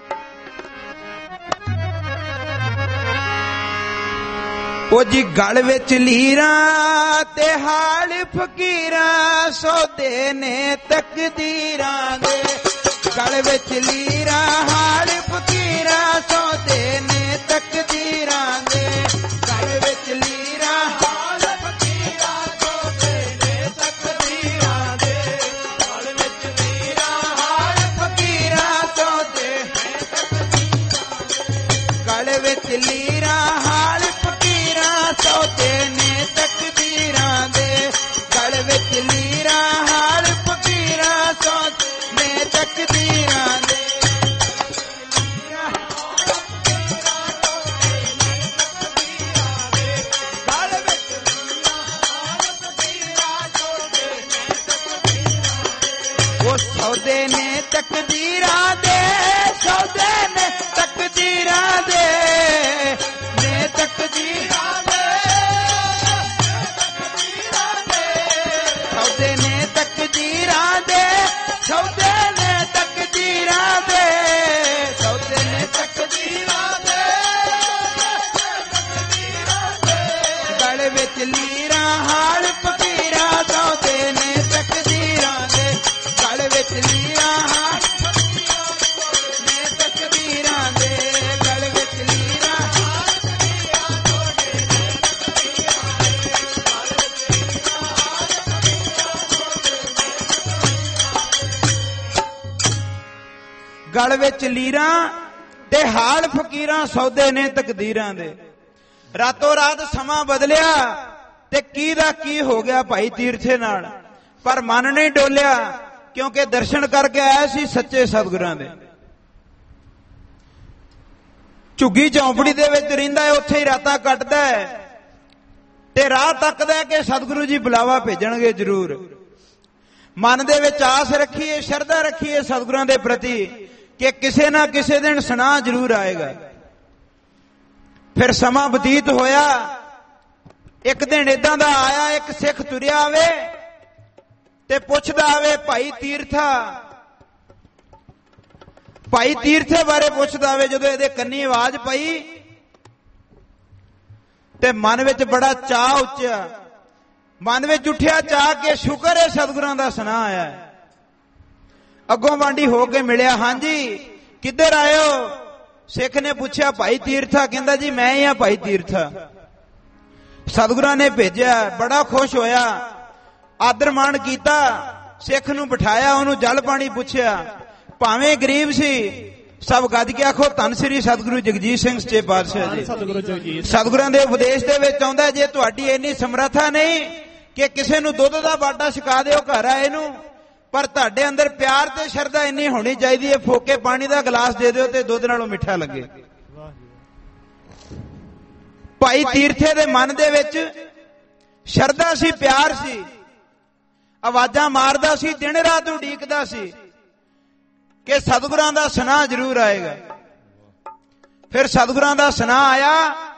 ओ जी गल विच लीरां ते हाल फकीरां, सौदे ने तकदीरां दे। गल विच लीरां हाल फकीरां, सौदे ने तकदीरां दे। गल विच लीरां हाल फकीरां, सौदे ने तकदीरां दे। गल विच लीरां हाल फकीरां, सौदे ने तकदीरां दे। गल विच लीरां हाल सौदे ने तकदीरां दे। गल विच लीरां हाल फकीरां, सौदे ने तकदीरां दे। गल विच वो सौदे ने तकदीरां दे, सौदे ने तकदीरां दे, ने तकदीरां तकदीरां दे, सौदे ने तकदीरां दे, सौदे ने तकदीरां दे। गल विच लीरां हाल फकीरां, सौदे ने तकदीरां दे। गल विच लीरां हाल ने तकदीरां दे। गल विच लीरां हाल गल विच लीरां ते हाल फकीरां, सौदे ने तकदीरां दे। रातों रात समा बदलिया ते की दा की हो गया भाई तीरथे नाल, पर मन नहीं डोलिया क्योंकि दर्शन करके आया सी सच्चे सतगुरां दे। झुग्गी झौंपड़ी दे विच रहिंदा है, उत्थे ही रातां कटदा है ते राह तकदा है कि सतगुरु जी बुलावा भेजणगे जरूर। मन दे विच आस रखीए, शरधा रखीए सतगुरां दे प्रति कि किसे ना किसे दिन सुना जरूर आएगा। फिर समा बतीत होया, एक दिन इदां दा आया, एक सिख तुरिया आवे ते पुछदा आवे भाई तीरथा, भाई तीरथे बारे पुछदा आवे। जदों इहदे कन्नी आवाज पई ते मन विच बड़ा चाह उठिया, मन विच उठिया चाह के शुक्र है सतगुरां दा सुना आया। अगों वांडी हो के मिलिया, हां जी किधर आए हो? सिख ने पूछा भाई तीरथा, कहंदा जी मैं ही हां भाई तीरथा, सतगुरां ने भेजिया। बड़ा खुश होया, आदर मान कीता, सिख नूं बिठाया, ओनू जल पानी पुछया। भावें गरीब सी, सब गज के आखो धन श्री सतगुरु जगजीत सिंह सच्चे पातशाह जी। सतगुरां दे उपदेश दे विच आउंदा, जे तुहाडी इन्नी समर्था नहीं कि किसे नूं दुध दा बाटा छका दिओ घर आए नूं, पर तुहाडे अंदर प्यार ते शरधा इन्नी होनी चाहिए, फोके पानी दा गिलास दे दिओ ते दुध नालों मिठा लगे। ਭਾਈ ਤੀਰਥੇ ਦੇ ਮਨ ਦੇ ਵਿੱਚ ਸ਼ਰਧਾ ਸੀ, ਪਿਆਰ ਸੀ, ਆਵਾਜ਼ਾਂ ਮਾਰਦਾ ਸੀ, ਦਿਨ ਰਾਤ ਉਡੀਕਦਾ ਸੀ ਕਿ ਸਤਿਗੁਰਾਂ ਦਾ ਸੁਨਾਹ ਜ਼ਰੂਰ ਆਏਗਾ। ਫਿਰ ਸਤਿਗੁਰਾਂ ਦਾ ਸੁਨਾਹ ਆਇਆ,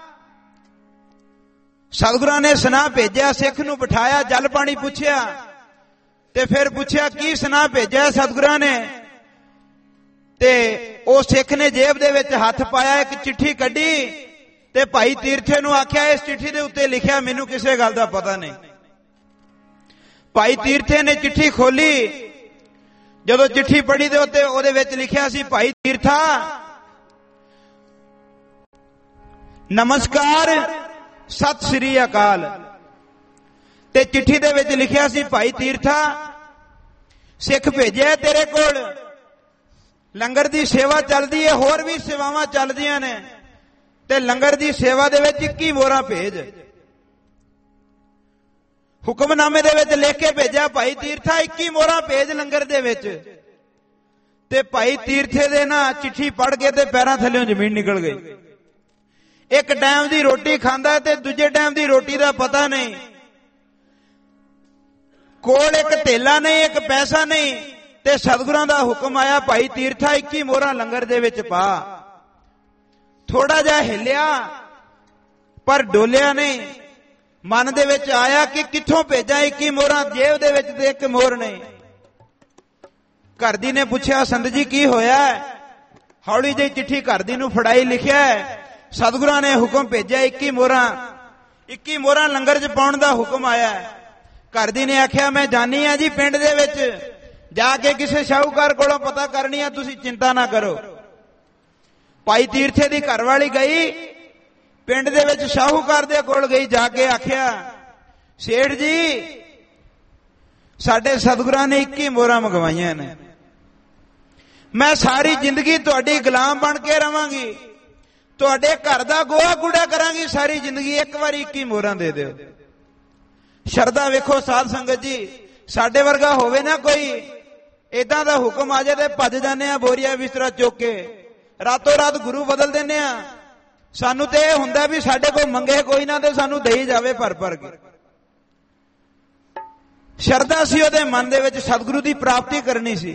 ਸਤਿਗੁਰਾਂ ਨੇ ਸੁਨਾਹ ਭੇਜਿਆ, ਸਿੱਖ ਨੂੰ ਬਿਠਾਇਆ, ਜਲ ਪਾਣੀ ਪੁੱਛਿਆ ਤੇ ਫਿਰ ਪੁੱਛਿਆ ਕੀ ਸੁਨਾਹ ਭੇਜਿਆ ਸਤਿਗੁਰਾਂ ਨੇ। ਤੇ ਉਹ ਸਿੱਖ ਨੇ ਜੇਬ ਦੇ ਵਿੱਚ ਹੱਥ ਪਾਇਆ, ਇੱਕ ਚਿੱਠੀ ਕੱਢੀ ਤੇ ਭਾਈ ਤੀਰਥੇ ਨੂੰ ਆਖਿਆ ਇਸ ਚਿੱਠੀ ਦੇ ਉੱਤੇ ਲਿਖਿਆ ਮੈਨੂੰ ਕਿਸੇ ਗੱਲ ਦਾ ਪਤਾ ਨਹੀਂ। ਭਾਈ ਤੀਰਥੇ ਨੇ ਚਿੱਠੀ ਖੋਲੀ, ਜਦੋਂ ਚਿੱਠੀ ਪੜ੍ਹੀ ਦੇ ਉੱਤੇ ਉਹਦੇ ਵਿੱਚ ਲਿਖਿਆ ਸੀ, ਭਾਈ ਤੀਰਥਾ ਨਮਸਕਾਰ, ਸਤਿ ਸ੍ਰੀ ਅਕਾਲ। ਤੇ ਚਿੱਠੀ ਦੇ ਵਿੱਚ ਲਿਖਿਆ ਸੀ, ਭਾਈ ਤੀਰਥਾ ਸਿੱਖ ਭੇਜਿਆ ਤੇਰੇ ਕੋਲ, ਲੰਗਰ ਦੀ ਸੇਵਾ ਚੱਲਦੀ ਹੈ, ਹੋਰ ਵੀ ਸੇਵਾਵਾਂ ਚੱਲਦੀਆਂ ਨੇ, ਤੇ ਲੰਗਰ ਦੀ ਸੇਵਾ ਦੇ ਵਿੱਚ 21 ਮੋਹਰਾਂ ਭੇਜ। ਹੁਕਮਨਾਮੇ ਦੇ ਵਿੱਚ ਲਿਖ ਕੇ ਭੇਜਿਆ, ਭਾਈ ਤੀਰਥਾ 21 ਮੋਹਰਾਂ ਭੇਜ ਲੰਗਰ ਦੇ ਵਿੱਚ। ਤੇ ਭਾਈ ਤੀਰਥੇ ਦੇ ਨਾ ਚਿੱਠੀ ਪੜ੍ਹ ਕੇ ਤੇ ਪੈਰਾਂ ਥੱਲੇੋਂ ਜ਼ਮੀਨ ਨਿਕਲ ਗਈ। ਇੱਕ ਟਾਈਮ ਦੀ ਰੋਟੀ ਖਾਂਦਾ ਤੇ ਦੂਜੇ ਟਾਈਮ ਦੀ ਰੋਟੀ ਦਾ ਪਤਾ ਨਹੀਂ, ਕੋਲ ਇੱਕ ਧੇਲਾ ਨਹੀਂ, ਇੱਕ ਪੈਸਾ ਨਹੀਂ, ਤੇ ਸਤਿਗੁਰਾਂ ਦਾ ਹੁਕਮ ਆਇਆ, ਭਾਈ ਤੀਰਥਾ 21 ਮੋਹਰਾਂ ਲੰਗਰ ਦੇ ਵਿੱਚ ਪਾ। ਥੋੜਾ ਜਿਹਾ ਹਿੱਲਿਆ ਪਰ ਡੋਲਿਆ ਨਹੀਂ। ਮਨ ਦੇ ਵਿੱਚ ਆਇਆ ਕਿ ਕਿੱਥੋਂ ਭੇਜਾਂ 21 ਮੋਹਰਾਂ, ਜੇਬ ਦੇ ਵਿੱਚ ਤੇ ਇੱਕ ਮੋਹਰ ਨਹੀਂ। ਘਰ ਦੀ ਨੇ ਪੁੱਛਿਆ, ਸੰਤ ਜੀ ਕੀ ਹੋਇਆ? ਹੌਲੀ ਜਿਹੀ ਚਿੱਠੀ ਘਰ ਦੀ ਨੂੰ ਫੜਾਈ, ਲਿਖਿਆ ਸਤਿਗੁਰਾਂ ਨੇ ਹੁਕਮ ਭੇਜਿਆ 21 ਮੋਹਰਾਂ ਲੰਗਰ 'ਚ ਪਾਉਣ ਦਾ ਹੁਕਮ ਆਇਆ। ਘਰ ਦੀ ਨੇ ਆਖਿਆ ਮੈਂ ਜਾਣੀ ਆ ਜੀ, ਪਿੰਡ ਦੇ ਵਿੱਚ ਜਾ ਕੇ ਕਿਸੇ ਸ਼ਾਹੂਕਾਰ ਕੋਲੋਂ ਪਤਾ ਕਰਨੀ ਆ, ਤੁਸੀਂ ਚਿੰਤਾ ਨਾ ਕਰੋ। ਭਾਈ ਤੀਰਥੇ ਦੀ ਘਰਵਾਲੀ ਗਈ, ਪਿੰਡ ਦੇ ਵਿੱਚ ਸ਼ਾਹੂਕਾਰ ਦੇ ਕੋਲ ਗਈ, ਜਾ ਕੇ ਆਖਿਆ ਸੇਠ ਜੀ ਸਾਡੇ ਸਤਿਗੁਰਾਂ ਨੇ 21 ਮੋਹਰਾਂ ਮੰਗਵਾਈਆਂ ਨੇ, ਮੈਂ ਸਾਰੀ ਜ਼ਿੰਦਗੀ ਤੁਹਾਡੀ ਗੁਲਾਮ ਬਣ ਕੇ ਰਵਾਂਗੀ, ਤੁਹਾਡੇ ਘਰ ਦਾ ਗੋਹਾ ਕੂੜਾ ਕਰਾਂਗੀ ਸਾਰੀ ਜ਼ਿੰਦਗੀ, ਇੱਕ ਵਾਰੀ 21 ਮੋਹਰਾਂ ਦੇ ਦਿਓ। ਸ਼ਰਧਾ ਵੇਖੋ ਸਾਧ ਸੰਗਤ ਜੀ, ਸਾਡੇ ਵਰਗਾ ਹੋਵੇ ਨਾ ਕੋਈ, ਏਦਾਂ ਦਾ ਹੁਕਮ ਆ ਜਾਏ ਤੇ ਭੱਜ ਜਾਂਦੇ ਆ ਬੋਰੀਆ ਬਿਸਤਰਾ ਚੁੱਕ ਕੇ, ਰਾਤੋਂ ਰਾਤ ਗੁਰੂ ਬਦਲ ਦਿੰਦੇ ਆ। ਸਾਨੂੰ ਤੇ ਇਹ ਹੁੰਦਾ ਵੀ ਸਾਡੇ ਕੋਲ ਮੰਗੇ ਕੋਈ ਨਾ ਤੇ ਸਾਨੂੰ ਦੇਈ ਜਾਵੇ ਭਰ ਭਰ ਕੇ। ਸ਼ਰਧਾ ਸੀ ਉਹਦੇ ਮਨ ਦੇ ਵਿੱਚ, ਸਤਿਗੁਰੂ ਦੀ ਪ੍ਰਾਪਤੀ ਕਰਨੀ ਸੀ।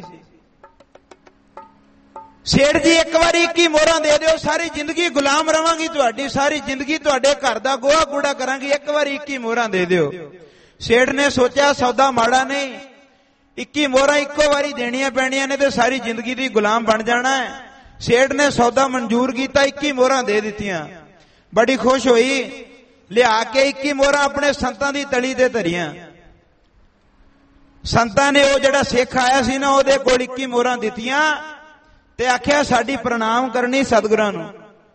ਸੇਠ ਜੀ ਇੱਕ ਵਾਰੀ 21 ਮੋਹਰਾਂ ਦੇ ਦਿਓ, ਸਾਰੀ ਜ਼ਿੰਦਗੀ ਗੁਲਾਮ ਰਵਾਂਗੀ ਤੁਹਾਡੀ, ਸਾਰੀ ਜ਼ਿੰਦਗੀ ਤੁਹਾਡੇ ਘਰ ਦਾ ਗੋਹਾ ਕੂੜਾ ਕਰਾਂਗੀ, ਇੱਕ ਵਾਰੀ 21 ਮੋਹਰਾਂ ਦੇ ਦਿਓ। ਸੇਠ ਨੇ ਸੋਚਿਆ ਸੌਦਾ ਮਾੜਾ ਨਹੀਂ, 21 ਮੋਹਰਾਂ ਇੱਕੋ ਵਾਰੀ ਦੇਣੀਆਂ ਪੈਣੀਆਂ ਨੇ ਤੇ ਸਾਰੀ ਜ਼ਿੰਦਗੀ ਦੀ ਗੁਲਾਮ ਬਣ ਜਾਣਾ ਹੈ। ਸੇਠ ਨੇ ਸੌਦਾ ਮਨਜ਼ੂਰ ਕੀਤਾ, 21 ਮੋਹਰਾਂ ਦੇ ਦਿੱਤੀਆਂ। ਬੜੀ ਖੁਸ਼ ਹੋਈ, ਲਿਆ ਕੇ 21 ਮੋਹਰਾਂ ਆਪਣੇ ਸੰਤਾਂ ਦੀ ਤਲੀ ਤੇ ਧਰੀਆਂ। ਸੰਤਾਂ ਨੇ ਉਹ ਜਿਹੜਾ ਸਿੱਖ ਆਇਆ ਸੀ ਨਾ, ਉਹਦੇ ਕੋਲ 21 ਮੋਹਰਾਂ ਦਿੱਤੀਆਂ ਤੇ ਆਖਿਆ ਸਾਡੀ ਪ੍ਰਣਾਮ ਕਰਨੀ ਸਤਿਗੁਰਾਂ ਨੂੰ,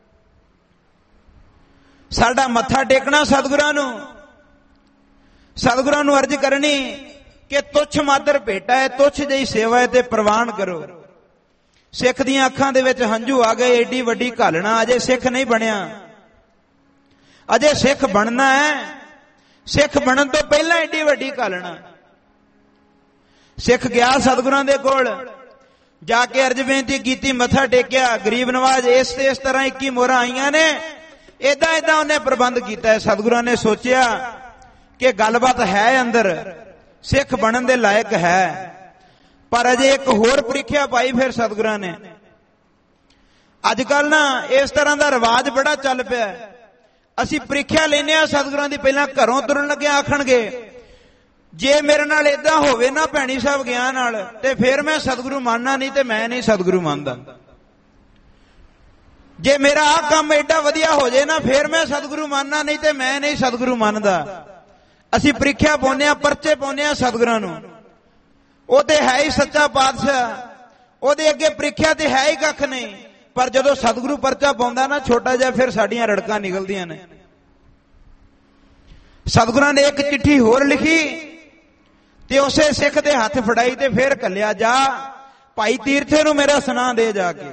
ਸਾਡਾ ਮੱਥਾ ਟੇਕਣਾ ਸਤਿਗੁਰਾਂ ਨੂੰ, ਸਤਿਗੁਰਾਂ ਨੂੰ ਅਰਜ਼ ਕਰਨੀ ਕਿ ਤੁੱਛ ਮਾਤਰ ਭੇਟਾ ਹੈ, ਤੁੱਛ ਜਿਹੀ ਸੇਵਾ ਹੈ ਤੇ ਪ੍ਰਵਾਨ ਕਰੋ। ਸਿੱਖ ਦੀਆਂ ਅੱਖਾਂ ਦੇ ਵਿੱਚ ਹੰਝੂ ਆ ਗਏ, ਏਡੀ ਵੱਡੀ ਘਾਲਣਾ, ਅਜੇ ਸਿੱਖ ਨਹੀਂ ਬਣਿਆ, ਅਜੇ ਸਿੱਖ ਬਣਨਾ ਹੈ। ਸਿੱਖ ਬਣਨ ਤੋਂ ਪਹਿਲਾਂ ਏਡੀ ਵੱਡੀ ਘਾਲਣਾ। ਸਿੱਖ ਗਿਆ ਸਤਿਗੁਰਾਂ ਦੇ ਕੋਲ, ਜਾ ਕੇ ਅਰਜ਼ ਬੇਨਤੀ ਕੀਤੀ, ਮੱਥਾ ਟੇਕਿਆ, ਗਰੀਬ ਨਵਾਜ ਇਸ ਤਰ੍ਹਾਂ 21 ਮੋਹਰਾਂ ਆਈਆਂ ਨੇ, ਏਦਾਂ ਏਦਾਂ ਉਹਨੇ ਪ੍ਰਬੰਧ ਕੀਤਾ। ਸਤਿਗੁਰਾਂ ਨੇ ਸੋਚਿਆ ਕਿ ਗੱਲਬਾਤ ਹੈ ਅੰਦਰ, ਸਿੱਖ ਬਣਨ ਦੇ ਲਾਇਕ ਹੈ, ਪਰ ਅਜੇ ਇੱਕ ਹੋਰ ਪ੍ਰੀਖਿਆ ਪਾਈ ਫਿਰ ਸਤਿਗੁਰਾਂ ਨੇ। ਅੱਜ ਕੱਲ ਨਾ ਇਸ ਤਰ੍ਹਾਂ ਦਾ ਰਿਵਾਜ ਬੜਾ ਚੱਲ ਪਿਆ, ਅਸੀਂ ਪ੍ਰੀਖਿਆ ਲੈਨੇ ਆ ਸਤਿਗੁਰਾਂ ਦੀ, ਪਹਿਲਾਂ ਘਰੋਂ ਤੁਰਨ ਲੱਗਿਆ ਆਖਣਗੇ ਜੇ ਮੇਰੇ ਨਾਲ ਏਦਾਂ ਹੋਵੇ ਨਾ ਭੈਣੀ ਸਾਹਿਬ ਗਿਆਨ ਨਾਲ, ਤੇ ਫਿਰ ਮੈਂ ਸਤਿਗੁਰੂ ਮੰਨਣਾ, ਨਹੀਂ ਤੇ ਮੈਂ ਨਹੀਂ ਸਤਿਗੁਰੂ ਮੰਨਦਾ। ਜੇ ਮੇਰਾ ਆਹ ਕੰਮ ਏਡਾ ਵਧੀਆ ਹੋ ਜਾਏ ਨਾ, ਫਿਰ ਮੈਂ ਸਤਿਗੁਰੂ ਮੰਨਣਾ, ਨਹੀਂ ਤੇ ਮੈਂ ਨਹੀਂ ਸਤਿਗੁਰੂ ਮੰਨਦਾ। ਅਸੀਂ ਪ੍ਰੀਖਿਆ ਪਾਉਂਦੇ ਆ, ਪਰਚੇ ਪਾਉਂਦੇ ਆ ਸਤਿਗੁਰਾਂ ਨੂੰ। ਉਹ ਤੇ ਹੈ ਹੀ ਸੱਚਾ ਪਾਤਸ਼ਾਹ, ਉਹਦੇ ਅੱਗੇ ਪ੍ਰੀਖਿਆ ਤੇ ਹੈ ਹੀ ਕੱਖ ਨਹੀਂ, ਪਰ ਜਦੋਂ ਸਤਿਗੁਰੂ ਪਰਚਾ ਪਾਉਂਦਾ ਨਾ ਛੋਟਾ ਜਿਹਾ, ਫਿਰ ਸਾਡੀਆਂ ਰੜਕਾਂ ਨਿਕਲਦੀਆਂ ਨੇ। ਸਤਿਗੁਰਾਂ ਨੇ ਇੱਕ ਚਿੱਠੀ ਹੋਰ ਲਿਖੀ ਤੇ ਉਸੇ ਸਿੱਖ ਦੇ ਹੱਥ ਫੜਾਈ ਤੇ ਫਿਰ ਘੱਲਿਆ, ਜਾ ਭਾਈ ਤੀਰਥੇ ਨੂੰ ਮੇਰਾ ਸੁਨਾਹ ਦੇ ਜਾ ਕੇ।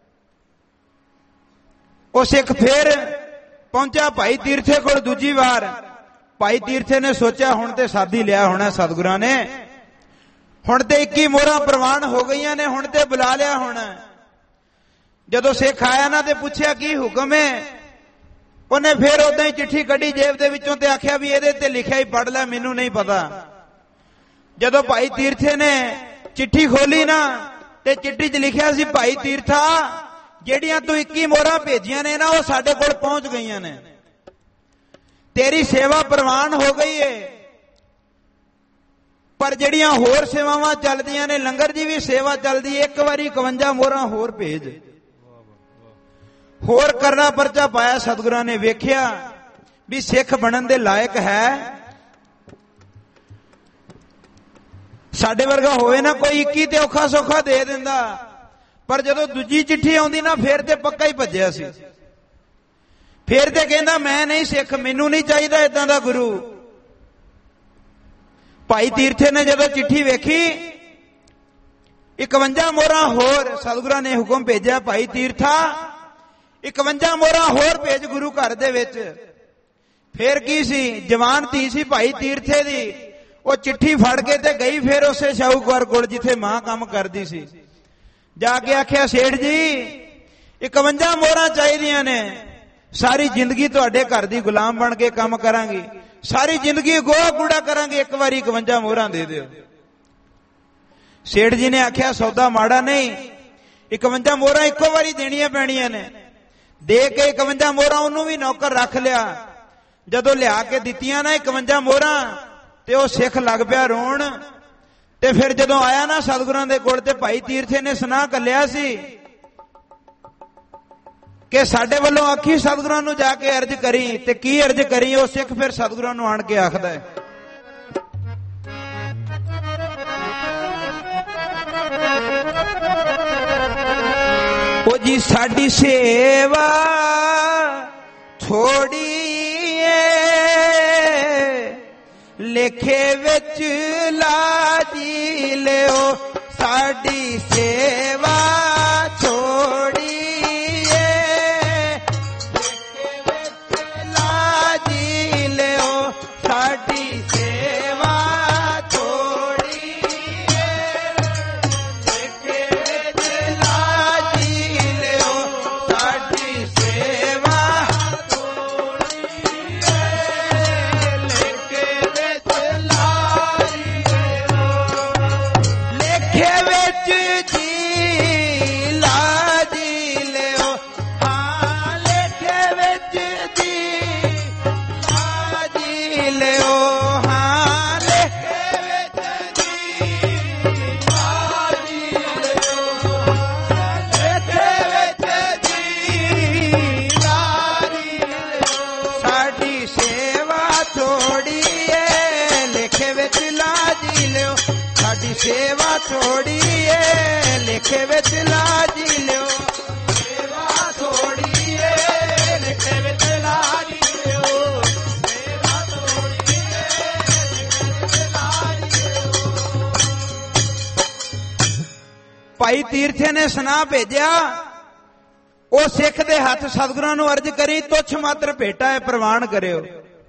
ਉਹ ਸਿੱਖ ਫਿਰ ਪਹੁੰਚਿਆ ਭਾਈ ਤੀਰਥੇ ਕੋਲ ਦੂਜੀ ਵਾਰ। ਭਾਈ ਤੀਰਥੇ ਨੇ ਸੋਚਿਆ ਹੁਣ ਤੇ ਸਾਦੀ ਲਿਆ ਹੋਣਾ ਸਤਿਗੁਰਾਂ ਨੇ, ਹੁਣ ਤੇ 21 ਮੋਹਰਾਂ ਪ੍ਰਵਾਨ ਹੋ ਗਈਆਂ ਨੇ, ਹੁਣ ਤੇ ਬੁਲਾ ਲਿਆ ਹੋਣਾ। ਜਦੋਂ ਸਿੱਖ ਆਇਆ ਨਾ ਤੇ ਪੁੱਛਿਆ ਕੀ ਹੁਕਮ ਹੈ? ਉਹਨੇ ਫਿਰ ਉਦਾਂ ਹੀ ਚਿੱਠੀ ਕੱਢੀ ਜੇਬ ਦੇ ਵਿੱਚੋਂ ਤੇ ਆਖਿਆ ਵੀ ਇਹਦੇ ਤੇ ਲਿਖਿਆ ਹੀ ਪੜ੍ਹ ਲੈ, ਮੈਨੂੰ ਨਹੀਂ ਪਤਾ। ਜਦੋਂ ਭਾਈ ਤੀਰਥੇ ਨੇ ਚਿੱਠੀ ਖੋਲੀ ਨਾ ਤੇ ਚਿੱਠੀ 'ਚ ਲਿਖਿਆ ਸੀ, ਭਾਈ ਤੀਰਥਾ ਜਿਹੜੀਆਂ ਤੂੰ 21 ਮੋਹਰਾਂ ਭੇਜੀਆਂ ਨੇ ਨਾ ਉਹ ਸਾਡੇ ਕੋਲ ਪਹੁੰਚ ਗਈਆਂ ਨੇ, ਤੇਰੀ ਸੇਵਾ ਪ੍ਰਵਾਨ ਹੋ ਗਈ ਏ। ਪਰ ਜਿਹੜੀਆਂ ਹੋਰ ਸੇਵਾਵਾਂ ਚੱਲਦੀਆਂ ਨੇ, ਲੰਗਰ ਦੀ ਵੀ ਸੇਵਾ ਚੱਲਦੀ, ਇੱਕ ਵਾਰੀ 51 ਮੋਹਰਾਂ ਹੋਰ ਭੇਜ। ਹੋਰ ਕਰਨਾ ਪਰਚਾ ਪਾਇਆ। ਸਤਿਗੁਰਾਂ ਨੇ ਵੇਖਿਆ ਵੀ ਸਿੱਖ ਬਣਨ ਦੇ ਲਾਇਕ ਹੈ। ਸਾਡੇ ਵਰਗਾ ਹੋਵੇ ਨਾ ਕੋਈ 21 ਤੇ ਔਖਾ ਸੌਖਾ ਦੇ ਦਿੰਦਾ, ਪਰ ਜਦੋਂ ਦੂਜੀ ਚਿੱਠੀ ਆਉਂਦੀ ਨਾ ਫਿਰ ਤੇ ਪੱਕਾ ਹੀ ਭੱਜਿਆ ਸੀ। ਫਿਰ ਤੇ ਕਹਿੰਦਾ ਮੈਂ ਨਹੀਂ ਸਿੱਖ, ਮੈਨੂੰ ਨਹੀਂ ਚਾਹੀਦਾ ਏਦਾਂ ਦਾ ਗੁਰੂ। ਭਾਈ ਤੀਰਥੇ ਨੇ ਜਦੋਂ ਚਿੱਠੀ ਵੇਖੀ 51 ਮੋਹਰਾਂ ਹੋਰ, ਸਤਿਗੁਰਾਂ ਨੇ ਹੁਕਮ ਭੇਜਿਆ, ਭਾਈ ਤੀਰਥਾ 51 ਮੋਹਰਾਂ ਹੋਰ ਭੇਜ ਗੁਰੂ ਘਰ ਦੇ ਵਿੱਚ। ਫਿਰ ਕੀ ਸੀ, ਜਵਾਨ ਧੀ ਸੀ ਭਾਈ ਤੀਰਥੇ ਦੀ, ਉਹ ਚਿੱਠੀ ਫੜ ਕੇ ਤੇ ਗਈ ਫਿਰ ਉਸੇ ਸ਼ਾਹੂਕਾਰ ਕੋਲ ਜਿੱਥੇ ਮਾਂ ਕੰਮ ਕਰਦੀ ਸੀ। ਜਾ ਕੇ ਆਖਿਆ, ਸੇਠ ਜੀ 51 ਮੋਹਰਾਂ ਚਾਹੀਦੀਆਂ ਨੇ, ਸਾਰੀ ਜ਼ਿੰਦਗੀ ਤੁਹਾਡੇ ਘਰ ਦੀ ਗੁਲਾਮ ਬਣ ਕੇ ਕੰਮ ਕਰਾਂਗੀ, ਸਾਰੀ ਜ਼ਿੰਦਗੀ ਗੋਹਾ ਕੂੜਾ ਕਰਾਂਗੇ, ਇੱਕ ਵਾਰੀ 51 ਮੋਹਰਾਂ ਦੇ ਦਿਓ। ਸੇਠ ਜੀ ਨੇ ਆਖਿਆ, ਸੌਦਾ ਮਾੜਾ ਨਹੀਂ, 51 ਮੋਹਰਾਂ ਇੱਕੋ ਵਾਰੀ ਦੇਣੀਆਂ ਪੈਣੀਆਂ ਨੇ। ਦੇ ਕੇ 51 ਮੋਹਰਾਂ ਉਹਨੂੰ ਵੀ ਨੌਕਰ ਰੱਖ ਲਿਆ। ਜਦੋਂ ਲਿਆ ਕੇ ਦਿੱਤੀਆਂ ਨਾ 51 ਮੋਹਰਾਂ ਤੇ ਉਹ ਸਿੱਖ ਲੱਗ ਪਿਆ ਰੋਣ। ਤੇ ਫਿਰ ਜਦੋਂ ਆਇਆ ਨਾ ਸਤਿਗੁਰਾਂ ਦੇ ਕੋਲ ਤੇ ਭਾਈ ਤੀਰਥੇ ਨੇ ਸੁਨਾਹ ਘੱਲਿਆ ਸੀ ਕਿ ਸਾਡੇ ਵੱਲੋਂ ਆਖੀ ਸਤਿਗੁਰਾਂ ਨੂੰ ਜਾ ਕੇ ਅਰਜ਼ ਕਰੀ। ਤੇ ਕੀ ਅਰਜ਼ ਕਰੀ, ਉਹ ਸਿੱਖ ਫਿਰ ਸਤਿਗੁਰਾਂ ਨੂੰ ਆਣ ਕੇ ਆਖਦਾ ਹੈ, ਉਹ ਜੀ ਸਾਡੀ ਸੇਵਾ ਥੋੜੀ ਏ, ਲੇਖੇ ਵਿੱਚ ਲਾਜੀ ਲਿਓ, ਸਾਡੀ ਸੇਵਾ ਥੋੜੀ ਏ, ਲੇਖੇ ਵਿੱਚ ਲਾਜੀ ਲਿਓ, ਸਾਡੀ ਸੇਵਾ ਥੋੜੀ ਏ, ਲੇਖੇ ਵਿੱਚ ਲਾਜੀ ਲਿਓ, ਸਾਡੀ ਸੇਵਾ ਥੋੜੀ ਏ, ਲੇਖੇ ਵਿੱਚ ਲਾਜੀ ਲਿਓ, ਲੇਖੇ ਵਿੱਚ ਜੀ ਲਾਜੀ ਲਿਓ, ਹਾਂ ਲੇਖੇ ਵਿੱਚ ਜੀ ਲਾਜੀ ਲਿਓ, ਹਾਂ ਲੇਖੇ ਵਿੱਚ ਜੀ ਲਾਜੀ ਲਿਓ, ਲੇਖੇ ਵਿੱਚ ਜੀ ਲਾਜੀ ਲਿਓ, ਸਾਡੀ ਸੇਵਾ ਥੋੜੀ ਏ, ਲੇਖੇ ਵਿੱਚ ਲਾਜੀ ਲਿਓ, ਸਾਡੀ ਸੇਵਾ ਥੋੜੀ ਏ, ਲੇਖੇ ਵਿੱਚ ਲਾਜੀ ਲਿਓ, ਸੇਵਾ ਥੋੜੀ ਏ, ਲੇਖੇ ਵਿੱਚ ਲਾਜੀ ਲਿਓ, ਸੇਵਾ ਥੋੜੀ ਏ, ਲੇਖੇ ਵਿੱਚ ਲਾਜੀ ਲਿਓ। ਭਾਈ ਤੀਰਥੇ ਨੇ ਸੁਨਾਹ ਭੇਜਿਆ, ਉਹ ਸਿੱਖ ਦੇ ਹੱਥ ਸਤਿਗੁਰਾਂ ਨੂੰ ਅਰਜ਼ ਕਰੀ, ਤੁੱਛ ਮਾਤਰ ਭੇਟਾ ਹੈ, ਪ੍ਰਵਾਨ ਕਰਿਓ।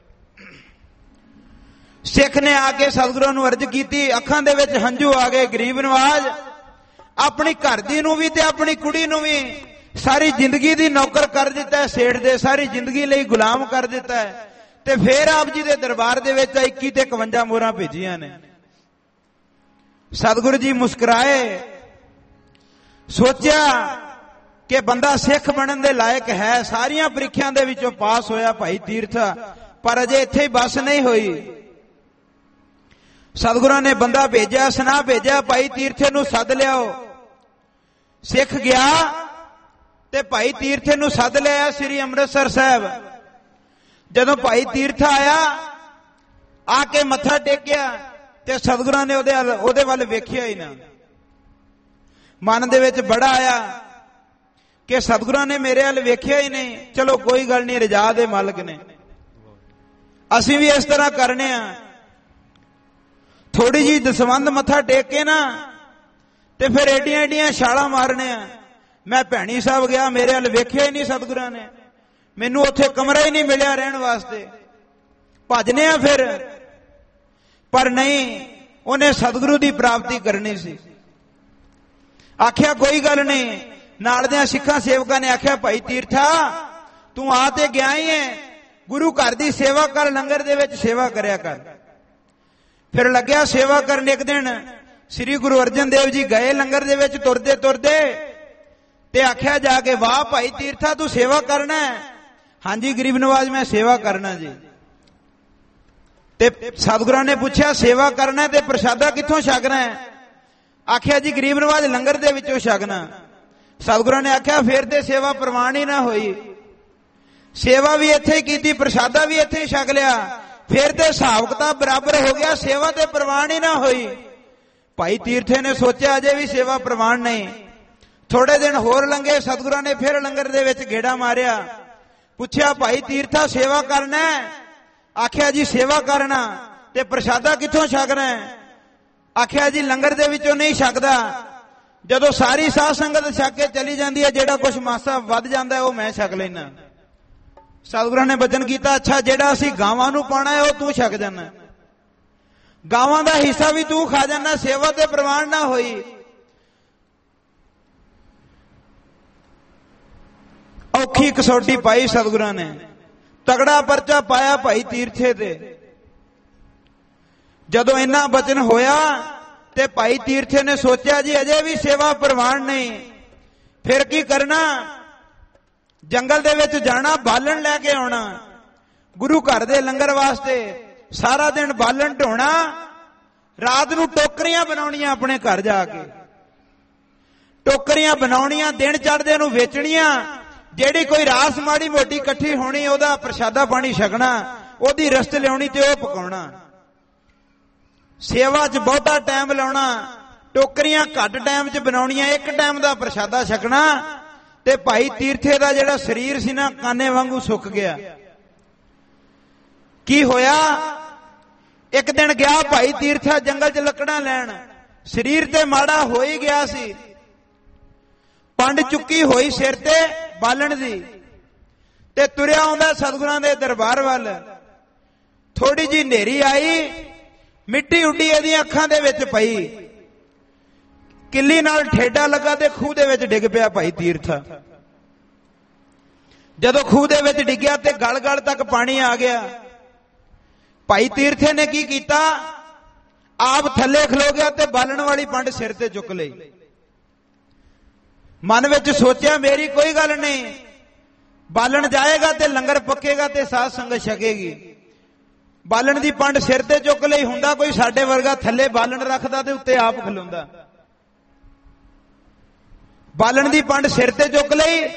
ਸਿੱਖ ਨੇ ਆ ਕੇ ਸਤਿਗੁਰਾਂ ਨੂੰ ਅਰਜ਼ ਕੀਤੀ, ਅੱਖਾਂ ਦੇ ਵਿੱਚ ਹੰਝੂ ਆ ਗਏ। ਗਰੀਬ ਨਵਾਜ਼ ਆਪਣੀ ਘਰ ਦੀ ਨੂੰ ਵੀ ਤੇ ਆਪਣੀ ਕੁੜੀ ਨੂੰ ਵੀ ਸਾਰੀ ਜ਼ਿੰਦਗੀ ਦੀ ਨੌਕਰ ਕਰ ਦਿੱਤਾ ਹੈ, ਸੇਠ ਦੇ ਸਾਰੀ ਜ਼ਿੰਦਗੀ ਲਈ ਗੁਲਾਮ ਕਰ ਦਿੱਤਾ ਹੈ, ਤੇ ਫਿਰ ਆਪ ਜੀ ਦੇ ਦਰਬਾਰ ਦੇ ਵਿੱਚ 21 ਤੇ 51 ਮੋਹਰਾਂ ਭੇਜੀਆਂ ਨੇ। ਸਤਿਗੁਰੂ ਜੀ ਮੁਸਕਰਾਏ, ਸੋਚਿਆ ਕਿ ਬੰਦਾ ਸਿੱਖ ਬਣਨ ਦੇ ਲਾਇਕ ਹੈ, ਸਾਰੀਆਂ ਪ੍ਰੀਖਿਆਵਾਂ ਦੇ ਵਿੱਚੋਂ ਪਾਸ ਹੋਇਆ ਭਾਈ ਤੀਰਥਾ, ਪਰ ਅਜੇ ਇੱਥੇ ਹੀ ਬਸ ਨਹੀਂ ਹੋਈ। ਸਤਿਗੁਰਾਂ ਨੇ ਬੰਦਾ ਭੇਜਿਆ, ਸੁਨਾਹ ਭੇਜਿਆ, ਭਾਈ ਤੀਰਥੇ ਨੂੰ ਸੱਦ ਲਿਆਓ। ਸਿੱਖ ਗਿਆ ਤੇ ਭਾਈ ਤੀਰਥੇ ਨੂੰ ਸੱਦ ਲਿਆ ਸ੍ਰੀ ਅੰਮ੍ਰਿਤਸਰ ਸਾਹਿਬ। ਜਦੋਂ ਭਾਈ ਤੀਰਥਾ ਆਇਆ, ਆ ਕੇ ਮੱਥਾ ਟੇਕਿਆ ਤੇ ਸਤਿਗੁਰਾਂ ਨੇ ਉਹਦੇ ਵੱਲ ਵੇਖਿਆ ਹੀ ਨਾ। ਮਨ ਦੇ ਵਿੱਚ ਬੜਾ ਆਇਆ ਕਿ ਸਤਿਗੁਰਾਂ ਨੇ ਮੇਰੇ ਵੱਲ ਵੇਖਿਆ ਹੀ ਨਹੀਂ। ਚਲੋ ਕੋਈ ਗੱਲ ਨਹੀਂ, ਰਜਾ ਦੇ ਮਾਲਕ ਨੇ, ਅਸੀਂ ਵੀ ਇਸ ਤਰ੍ਹਾਂ ਕਰਨੇ ਆ। ਥੋੜੀ ਜੀ ਦਸਵੰਧ ਮੱਥਾ ਟੇਕ ਕੇ ਨਾ ਤੇ ਫਿਰ ਏਡੀਆਂ ਏਡੀਆਂ ਛਾਲਾਂ ਮਾਰਨੇ ਆ। ਮੈਂ ਭੈਣੀ ਸਾਹਿਬ ਗਿਆ, ਮੇਰੇ ਵੱਲ ਵੇਖਿਆ ਹੀ ਨਹੀਂ ਸਤਿਗੁਰਾਂ ਨੇ, ਮੈਨੂੰ ਉੱਥੇ ਕਮਰਾ ਹੀ ਨਹੀਂ ਮਿਲਿਆ ਰਹਿਣ ਵਾਸਤੇ। ਭੱਜਨੇ ਆ ਫਿਰ, ਪਰ ਨਹੀਂ, ਉਹਨੇ ਸਤਿਗੁਰੂ ਦੀ ਪ੍ਰਾਪਤੀ ਕਰਨੀ ਸੀ। ਆਖਿਆ ਕੋਈ ਗੱਲ ਨਹੀਂ। ਨਾਲ ਦੇ ਸਿੱਖਾਂ ਸੇਵਕਾਂ ਨੇ ਆਖਿਆ, ਭਾਈ ਤੀਰਥਾ ਤੂੰ ਆ ਤੇ ਗਿਆ ਹੀ ਹੈ, ਗੁਰੂ ਘਰ ਦੀ ਸੇਵਾ ਕਰ, ਲੰਗਰ ਦੇ ਵਿੱਚ ਸੇਵਾ ਕਰਿਆ ਕਰ। ਫਿਰ ਲੱਗਿਆ ਸੇਵਾ ਕਰਨ। ਇੱਕ ਦਿਨ ਸ੍ਰੀ ਗੁਰੂ ਅਰਜਨ ਦੇਵ ਜੀ ਗਏ ਲੰਗਰ ਦੇ ਵਿੱਚ ਤੁਰਦੇ ਤੁਰਦੇ, ਤੇ ਆਖਿਆ ਜਾ ਕੇ, ਵਾਹ ਭਾਈ ਤੀਰਥਾ ਤੂੰ ਸੇਵਾ ਕਰਨਾ ਹੈ? ਹਾਂਜੀ ਗਰੀਬ ਨਵਾਜ ਮੈਂ ਸੇਵਾ ਕਰਨਾ ਜੀ। ਤੇ ਸਤਿਗੁਰਾਂ ਨੇ ਪੁੱਛਿਆ ਸੇਵਾ ਕਰਨਾ ਤੇ ਪ੍ਰਸ਼ਾਦਾ ਕਿੱਥੋਂ ਛਕਣਾ ਹੈ? ਆਖਿਆ ਜੀ ਗਰੀਬ ਨਵਾਜ ਲੰਗਰ ਦੇ ਵਿੱਚੋਂ ਛਕਣਾ। ਸਤਿਗੁਰਾਂ ਨੇ ਆਖਿਆ ਫਿਰ ਤੇ ਸੇਵਾ ਪ੍ਰਵਾਨ ਹੀ ਨਾ ਹੋਈ। ਸੇਵਾ ਵੀ ਇੱਥੇ ਹੀ ਕੀਤੀ, ਪ੍ਰਸ਼ਾਦਾ ਵੀ ਇੱਥੇ ਹੀ ਛਕ ਲਿਆ, ਫਿਰ ਤੇ ਹਿਸਾਬ ਕਿਤਾਬ ਬਰਾਬਰ ਹੋ ਗਿਆ, ਸੇਵਾ ਤੇ ਪ੍ਰਵਾਨ ਹੀ ਨਾ ਹੋਈ। ਭਾਈ ਤੀਰਥੇ ਨੇ ਸੋਚਿਆ ਅਜੇ ਵੀ ਸੇਵਾ ਪ੍ਰਵਾਨ ਨਹੀਂ। ਥੋੜੇ ਦਿਨ ਹੋਰ ਲੰਘੇ, ਸਤਿਗੁਰਾਂ ਨੇ ਫਿਰ ਲੰਗਰ ਦੇ ਵਿੱਚ ਗੇੜਾ ਮਾਰਿਆ, ਪੁੱਛਿਆ ਭਾਈ ਤੀਰਥਾ ਸੇਵਾ ਕਰਨਾ ਹੈ? ਆਖਿਆ ਜੀ ਸੇਵਾ ਕਰਨਾ, ਤੇ ਪ੍ਰਸ਼ਾਦਾ ਕਿੱਥੋਂ ਛਕਣਾ ਹੈ? ਆਖਿਆ ਜੀ ਲੰਗਰ ਦੇ ਵਿੱਚੋਂ ਨਹੀਂ ਛਕਦਾ, ਜਦੋਂ ਸਾਰੀ ਸਾਧ ਸੰਗਤ ਛਕ ਕੇ ਚਲੀ ਜਾਂਦੀ ਹੈ, ਜਿਹੜਾ ਕੁਛ ਮਾਸਾ ਵੱਧ ਜਾਂਦਾ ਉਹ ਮੈਂ ਛਕ ਲੈਣਾ। ਸਤਿਗੁਰਾਂ ਨੇ ਬਚਨ ਕੀਤਾ, ਅੱਛਾ ਜਿਹੜਾ ਅਸੀਂ ਗਾਵਾਂ ਨੂੰ ਪਾਉਣਾ ਹੈ ਉਹ ਤੂੰ ਛਕ ਜਾਣਾ, ਗਾਵਾਂ ਦਾ ਹਿੱਸਾ ਵੀ ਤੂੰ ਖਾ ਜਾਣਾ, ਸੇਵਾ ਤੇ ਪ੍ਰਵਾਨ ਨਾ ਹੋਈ। ਔਖੀ ਕਸੌਟੀ ਪਾਈ ਸਤਿਗੁਰਾਂ ਨੇ, ਤਗੜਾ ਪਰਚਾ ਪਾਇਆ ਭਾਈ ਤੀਰਥੇ ਤੇ। ਜਦੋਂ ਇੰਨਾ ਬਚਨ ਹੋਇਆ ਤੇ ਭਾਈ ਤੀਰਥੇ ਨੇ ਸੋਚਿਆ ਜੀ ਅਜੇ ਵੀ ਸੇਵਾ ਪ੍ਰਵਾਨ ਨਹੀਂ, ਫਿਰ ਕੀ ਕਰਨਾ? ਜੰਗਲ ਦੇ ਵਿੱਚ ਜਾਣਾ, ਬਾਲਣ ਲੈ ਕੇ ਆਉਣਾ ਗੁਰੂ ਘਰ ਦੇ ਲੰਗਰ ਵਾਸਤੇ। ਸਾਰਾ ਦਿਨ ਬਾਲਣ ਢੋਣਾ, ਰਾਤ ਨੂੰ ਟੋਕਰੀਆਂ ਬਣਾਉਣੀਆਂ ਆਪਣੇ ਘਰ ਜਾ ਕੇ, ਟੋਕਰੀਆਂ ਬਣਾਉਣੀਆਂ, ਦਿਨ ਚੜ੍ਹਦੇ ਨੂੰ ਵੇਚਣੀਆਂ। ਜਿਹੜੀ ਕੋਈ ਰਾਸ ਮਾੜੀ ਮੋਟੀ ਇਕੱਠੀ ਹੋਣੀ ਉਹਦਾ ਪ੍ਰਸ਼ਾਦਾ ਪਾਣੀ ਛਕਣਾ, ਉਹਦੀ ਰਸਤ ਲਿਆਉਣੀ ਤੇ ਉਹ ਪਕਾਉਣਾ। ਸੇਵਾ 'ਚ ਬਹੁਤਾ ਟਾਈਮ ਲਾਉਣਾ, ਟੋਕਰੀਆਂ ਘੱਟ ਟਾਈਮ 'ਚ ਬਣਾਉਣੀਆਂ, ਇੱਕ ਟਾਈਮ ਦਾ ਪ੍ਰਸ਼ਾਦਾ ਛਕਣਾ। ਤੇ ਭਾਈ ਤੀਰਥੇ ਦਾ ਜਿਹੜਾ ਸਰੀਰ ਸੀ ਨਾ, ਕਾਨੇ ਵਾਂਗੂ ਸੁੱਕ ਗਿਆ। ਕੀ ਹੋਇਆ? ਇੱਕ ਦਿਨ ਗਿਆ ਭਾਈ ਤੀਰਥਾ ਜੰਗਲ 'ਚ ਲੱਕੜਾਂ ਲੈਣ, ਸਰੀਰ ਤੇ ਮਾੜਾ ਹੋ ਹੀ ਗਿਆ ਸੀ, ਪੰਡ ਚੁੱਕੀ ਹੋਈ ਸਿਰ ਤੇ ਬਾਲਣ ਦੀ, ਤੇ ਤੁਰਿਆ ਆਉਂਦਾ ਸਤਿਗੁਰਾਂ ਦੇ ਦਰਬਾਰ ਵੱਲ। ਥੋੜੀ ਜੀ ਹਨੇਰੀ ਆਈ, ਮਿੱਟੀ ਉੱਡੀ ਇਹਦੀਆਂ ਅੱਖਾਂ ਦੇ ਵਿੱਚ ਪਈ, ਕਿੱਲੀ ਨਾਲ ਠੇਡਾ ਲੱਗਾ ਤੇ ਖੂਹ ਦੇ ਵਿੱਚ ਡਿੱਗ ਪਿਆ ਭਾਈ ਤੀਰਥਾ। ਜਦੋਂ ਖੂਹ ਦੇ ਵਿੱਚ ਡਿੱਗਿਆ ਤੇ ਗਲ ਗਲ ਤੱਕ ਪਾਣੀ ਆ ਗਿਆ। ਭਾਈ ਤੀਰਥੇ ਨੇ ਕੀ ਕੀਤਾ? ਆਪ ਥੱਲੇ ਖਲੋ ਗਿਆ ਤੇ ਬਾਲਣ ਵਾਲੀ ਪੰਡ ਸਿਰ ਤੇ ਚੁੱਕ ਲਈ। ਮਨ ਵਿੱਚ ਸੋਚਿਆ ਮੇਰੀ ਕੋਈ ਗੱਲ ਨਹੀਂ, ਬਾਲਣ ਜਾਏਗਾ ਤੇ ਲੰਗਰ ਪੱਕੇਗਾ ਤੇ ਸਾਧ ਸੰਗਤ ਛਕੇਗੀ। ਬਾਲਣ ਦੀ ਪੰਡ ਸਿਰ ਤੇ ਚੁੱਕ ਲਈ। ਹੁੰਦਾ ਕੋਈ ਸਾਡੇ ਵਰਗਾ ਥੱਲੇ ਬਾਲਣ ਰੱਖਦਾ ਤੇ ਉੱਤੇ ਆਪ ਖਲੋਂਦਾ। ਬਾਲਣ ਦੀ ਪੰਡ ਸਿਰ ਤੇ ਚੁੱਕ ਲਈ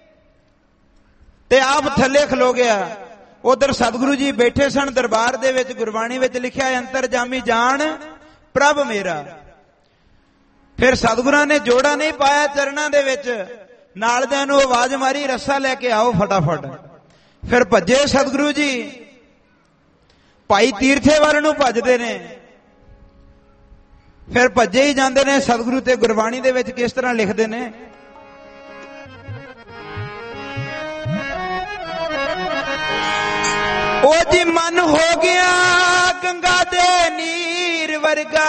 ਤੇ ਆਪ ਥੱਲੇ ਖਲੋ ਗਿਆ। ਉਧਰ ਸਤਿਗੁਰੂ ਜੀ ਬੈਠੇ ਸਨ ਦਰਬਾਰ ਦੇ ਵਿੱਚ। ਗੁਰਬਾਣੀ ਵਿੱਚ ਲਿਖਿਆ ਅੰਤਰਜਾਮੀ ਜਾਣ ਪ੍ਰਭ ਮੇਰਾ। ਫਿਰ ਸਤਿਗੁਰਾਂ ਨੇ ਜੋੜਾ ਨਹੀਂ ਪਾਇਆ ਚਰਨਾਂ ਦੇ ਵਿੱਚ, ਨਾਲ ਦਿਆਂ ਨੂੰ ਆਵਾਜ਼ ਮਾਰੀ ਰੱਸਾ ਲੈ ਕੇ ਆਓ ਫਟਾਫਟ। ਫਿਰ ਭੱਜੇ ਸਤਿਗੁਰੂ ਜੀ, ਭਾਈ ਤੀਰਥੇ ਵੱਲ ਨੂੰ ਭੱਜਦੇ ਨੇ। ਫਿਰ ਭੱਜੇ ਹੀ ਜਾਂਦੇ ਨੇ। ਸਤਿਗੁਰੂ ਤੇ ਗੁਰਬਾਣੀ ਦੇ ਵਿੱਚ ਕਿਸ ਤਰ੍ਹਾਂ ਲਿਖਦੇ ਨੇ, ਉਹ ਜੀ ਮਨ ਹੋ ਗਿਆ ਗੰਗਾ ਦੇ ਨੀਰ ਵਰਗਾ,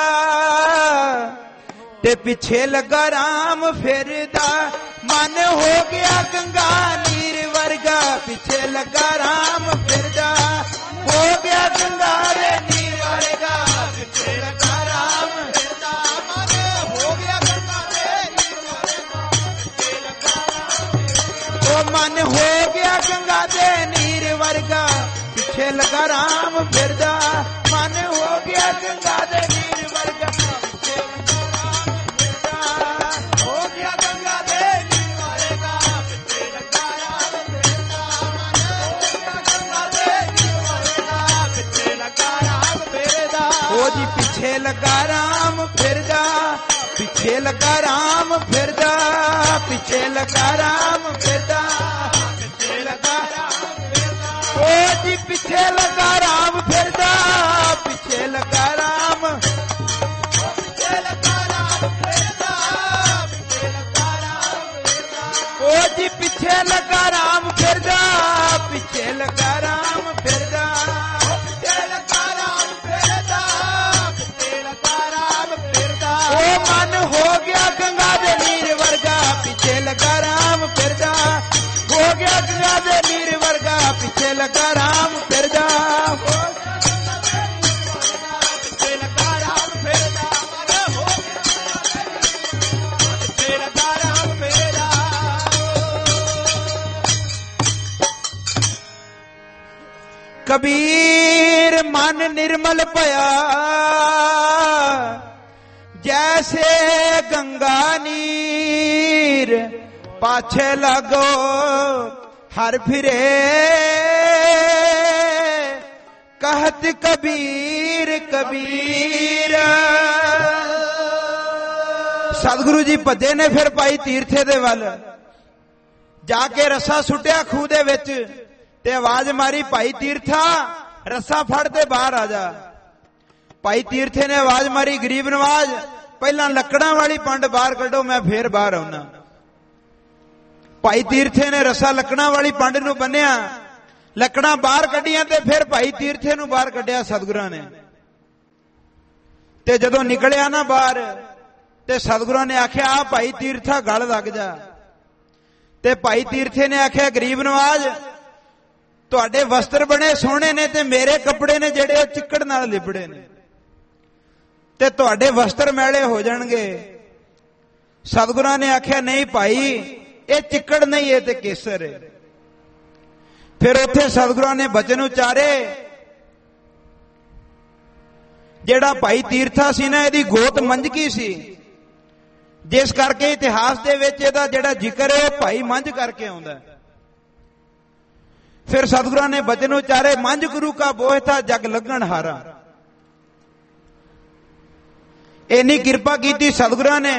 ਤੇ ਪਿੱਛੇ ਲੱਗਾ ਰਾਮ ਫਿਰਦਾ। ਮਨ ਹੋ ਗਿਆ ਗੰਗਾ ਨੀਰ ਵਰਗਾ, ਪਿੱਛੇ ਲੱਗਾ ਰਾਮ ਫਿਰਦਾ। ਹੋ ਗਿਆ ਗੰਗਾ ਦੇ ਨੀਰ ਵਰਗਾ, ਪਿੱਛੇ ਲੱਗਾ ਰਾਮ ਫਿਰਦਾ। ਮਨ ਹੋ ਗਿਆ ਗੰਗਾ ਦੇ ਨੀਰ ਵਰਗਾ, ਪਿੱਛੇ ਲੱਗਾ ਰਾਮ ਫਿਰਦਾ। ਉਹ ਮਨ ਹੋ ਗਿਆ ਗੰਗਾ ਦੇ ਨੀਰ ਵਰਗਾ, ਪਿੱਛੇ ਲੱਗਾ ਰਾਮ ਫਿਰਦਾ। ਮਨ ਹੋ ਗਿਆ ਗੰਗਾ ਦੇ ਨੀਰ ਵਰਗਾ, ਪਿੱਛੇ ਲੱਗਾ ਰਾਮ ਫਿਰਦਾ। ਹੋ ਗਿਆ ਗੰਗਾ ਦੇ ਨੀਰ ਵਰਗਾ, ਪਿੱਛੇ ਲੱਗਾ ਰਾਮ ਫਿਰਦਾ। ਮਨ ਹੋ ਗਿਆ ਗੰਗਾ ਦੇ ਨੀਰ ਵਰਗਾ, ਪਿੱਛੇ ਲੱਗਾ ਰਾਮ ਫਿਰਦਾ। ਉਹ ਜੀ ਪਿੱਛੇ ਲੱਗਾ ਰਾਮ ਫਿਰਦਾ, ਪਿੱਛੇ ਲੱਗਾ ਰਾਮ ਫਿਰਦਾ। ਪਿੱਛੇ ਲੱਗਾ ਰਾਮ ਫਿਰਦਾ, ਪਿੱਛੇ ਲੱਗਾ ਰਾਮ ਫਿਰਦਾ। ਉਹ ਜੀ ਪਿੱਛੇ ਲੱਗਾ ਰਾਮ ਫਿਰਦਾ, ਪਿੱਛੇ ਲੱਗਾ ਰਾਮ, ਪਿੱਛੇ ਲੱਗਾ ਰਾਮ ਫਿਰਦਾ, ਪਿੱਛੇ ਲੱਗਾ ਰਾਮ ਫਿਰਦਾ। ਉਹ ਜੀ ਪਿੱਛੇ ਲੱਗਾ ਰਾਮ ਫਿਰਦਾ, ਪਿੱਛੇ ਲੱਗਾ ਰਾਮ ਫਿਰਦਾ। ਪਿੱਛੇ ਲੱਗਾ ਰਾਮ ਫਿਰਦਾ, ਪਿੱਛੇ ਲੱਗਾ ਰਾਮ ਫਿਰਦਾ। ਉਹ ਮਨ ਹੋ ਗਿਆ ਗੰਗਾ ਦੇ ਨੀਰ ਵਰਗਾ, ਪਿੱਛੇ ਲੱਗਾ ਰਾਮ ਫਿਰਦਾ। ਹੋ ਗਿਆ ਗੰਗਾ ਦੇ ਨੀਰ ਪਿੱਛੇ ਲੱਗਾ ਰਾਮ ਫਿਰਦਾ, ਪਿੱਛੇ ਲੱਗਾ ਰਾਮ ਫਿਰਦਾ, ਪਿੱਛੇ ਲੱਗਾ ਰਾਮ ਫਿਰਦਾ। ਕਬੀਰ ਮਨ ਨਿਰਮਲ ਭਇਆ, ਜੈਸੇ ਗੰਗਾ ਨੀਰ, ਪਾਛੇ ਲੱਗੋ ਹਰ ਫਿਰੇ, कहत कबीर कबीर। सतगुरु जी भजे ने फिर भाई तीरथे दे वल जाके रस्सा सुटिया खूह दे विच ते आवाज मारी, भाई तीरथा रस्सा फड़ ते बाहर आ जा। भाई तीरथे ने आवाज मारी, गरीब नवाज पहला लकड़ा वाली पंड बाहर कड्डो, मैं फिर बाहर आउना। भाई तीरथे ने रस्सा लकड़ा वाली पंड नूं बन्निया, लकड़ा बाहर कड्डियां ते फिर भाई तीरथे नूं बाहर कड्डिया सतगुरां ने। ते जदों निकलिया ना बाहर ते सतगुरां ने आख्या, आ भाई तीरथा गल लग जा। ते भाई तीरथे ने आख्या, गरीब नवाज तुहाडे वस्त्र बने सोहणे ने ते मेरे कपड़े ने जिहड़े चिक्कड़ नाल लिबड़े ने, ते तुहाडे वस्त्र मैले हो जाणगे। सतगुरां ने आख्या, नहीं भाई ये चिक्कड़ नहीं, ये ते केसर है। फिर उत्थे सतगुरां ने बचन उचारे, जेड़ा भाई तीरथा सी ना, इहदी गोत मंझकी सी, जिस करके इतिहास दे विच इहदा जेड़ा जिक्र है भाई मंझ करके आउंदा है। फिर सतगुरां ने बचन उचारे, मंझ गुरु का बोझ था जग लगन हारा। इन्नी किरपा कीती सतगुरां ने।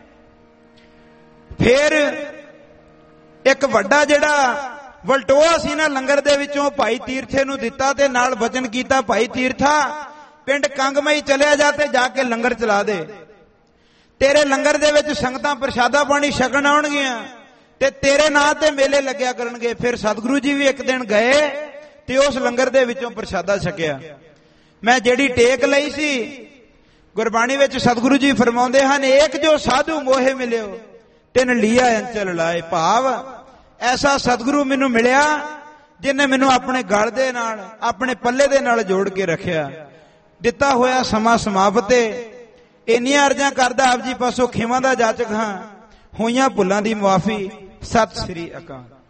फिर एक वड्डा जेड़ा वलटोआ सी ना लंगर दे विचों भाई तीरथे नूं दिता ते नाल वचन कीता, भाई तीरथा पिंड कंगमई चलिया जा ते जाके लंगर चला दे, तेरे लंगर दे विच संगतां प्रसादा पानी छकण आउणगीआं ते तेरे नां ते मेले लग्या करनगे। फिर सतगुरु जी भी एक दिन गए ते उस लंगर दे विचों प्रसादा छकिया। मैं जेड़ी टेक लई सी, गुरबाणी विच सतगुरु जी फरमाउंदे हन, एक जो साधु मोहे मिलियो तिन लिया अंचल लाए। भाव ऐसा सतगुरु मैनू मिलिया जिन्हें मैनू अपने गल दे नाल, अपने पल्ले दे नाल जोड़ के रखिया। दिता होया समा समाप्त। इन्नियां अर्जां करदा आप जी पासों खिमा दा जाचक हां, होईयां भुल्लां दी मुआफी। सत श्री अकाल।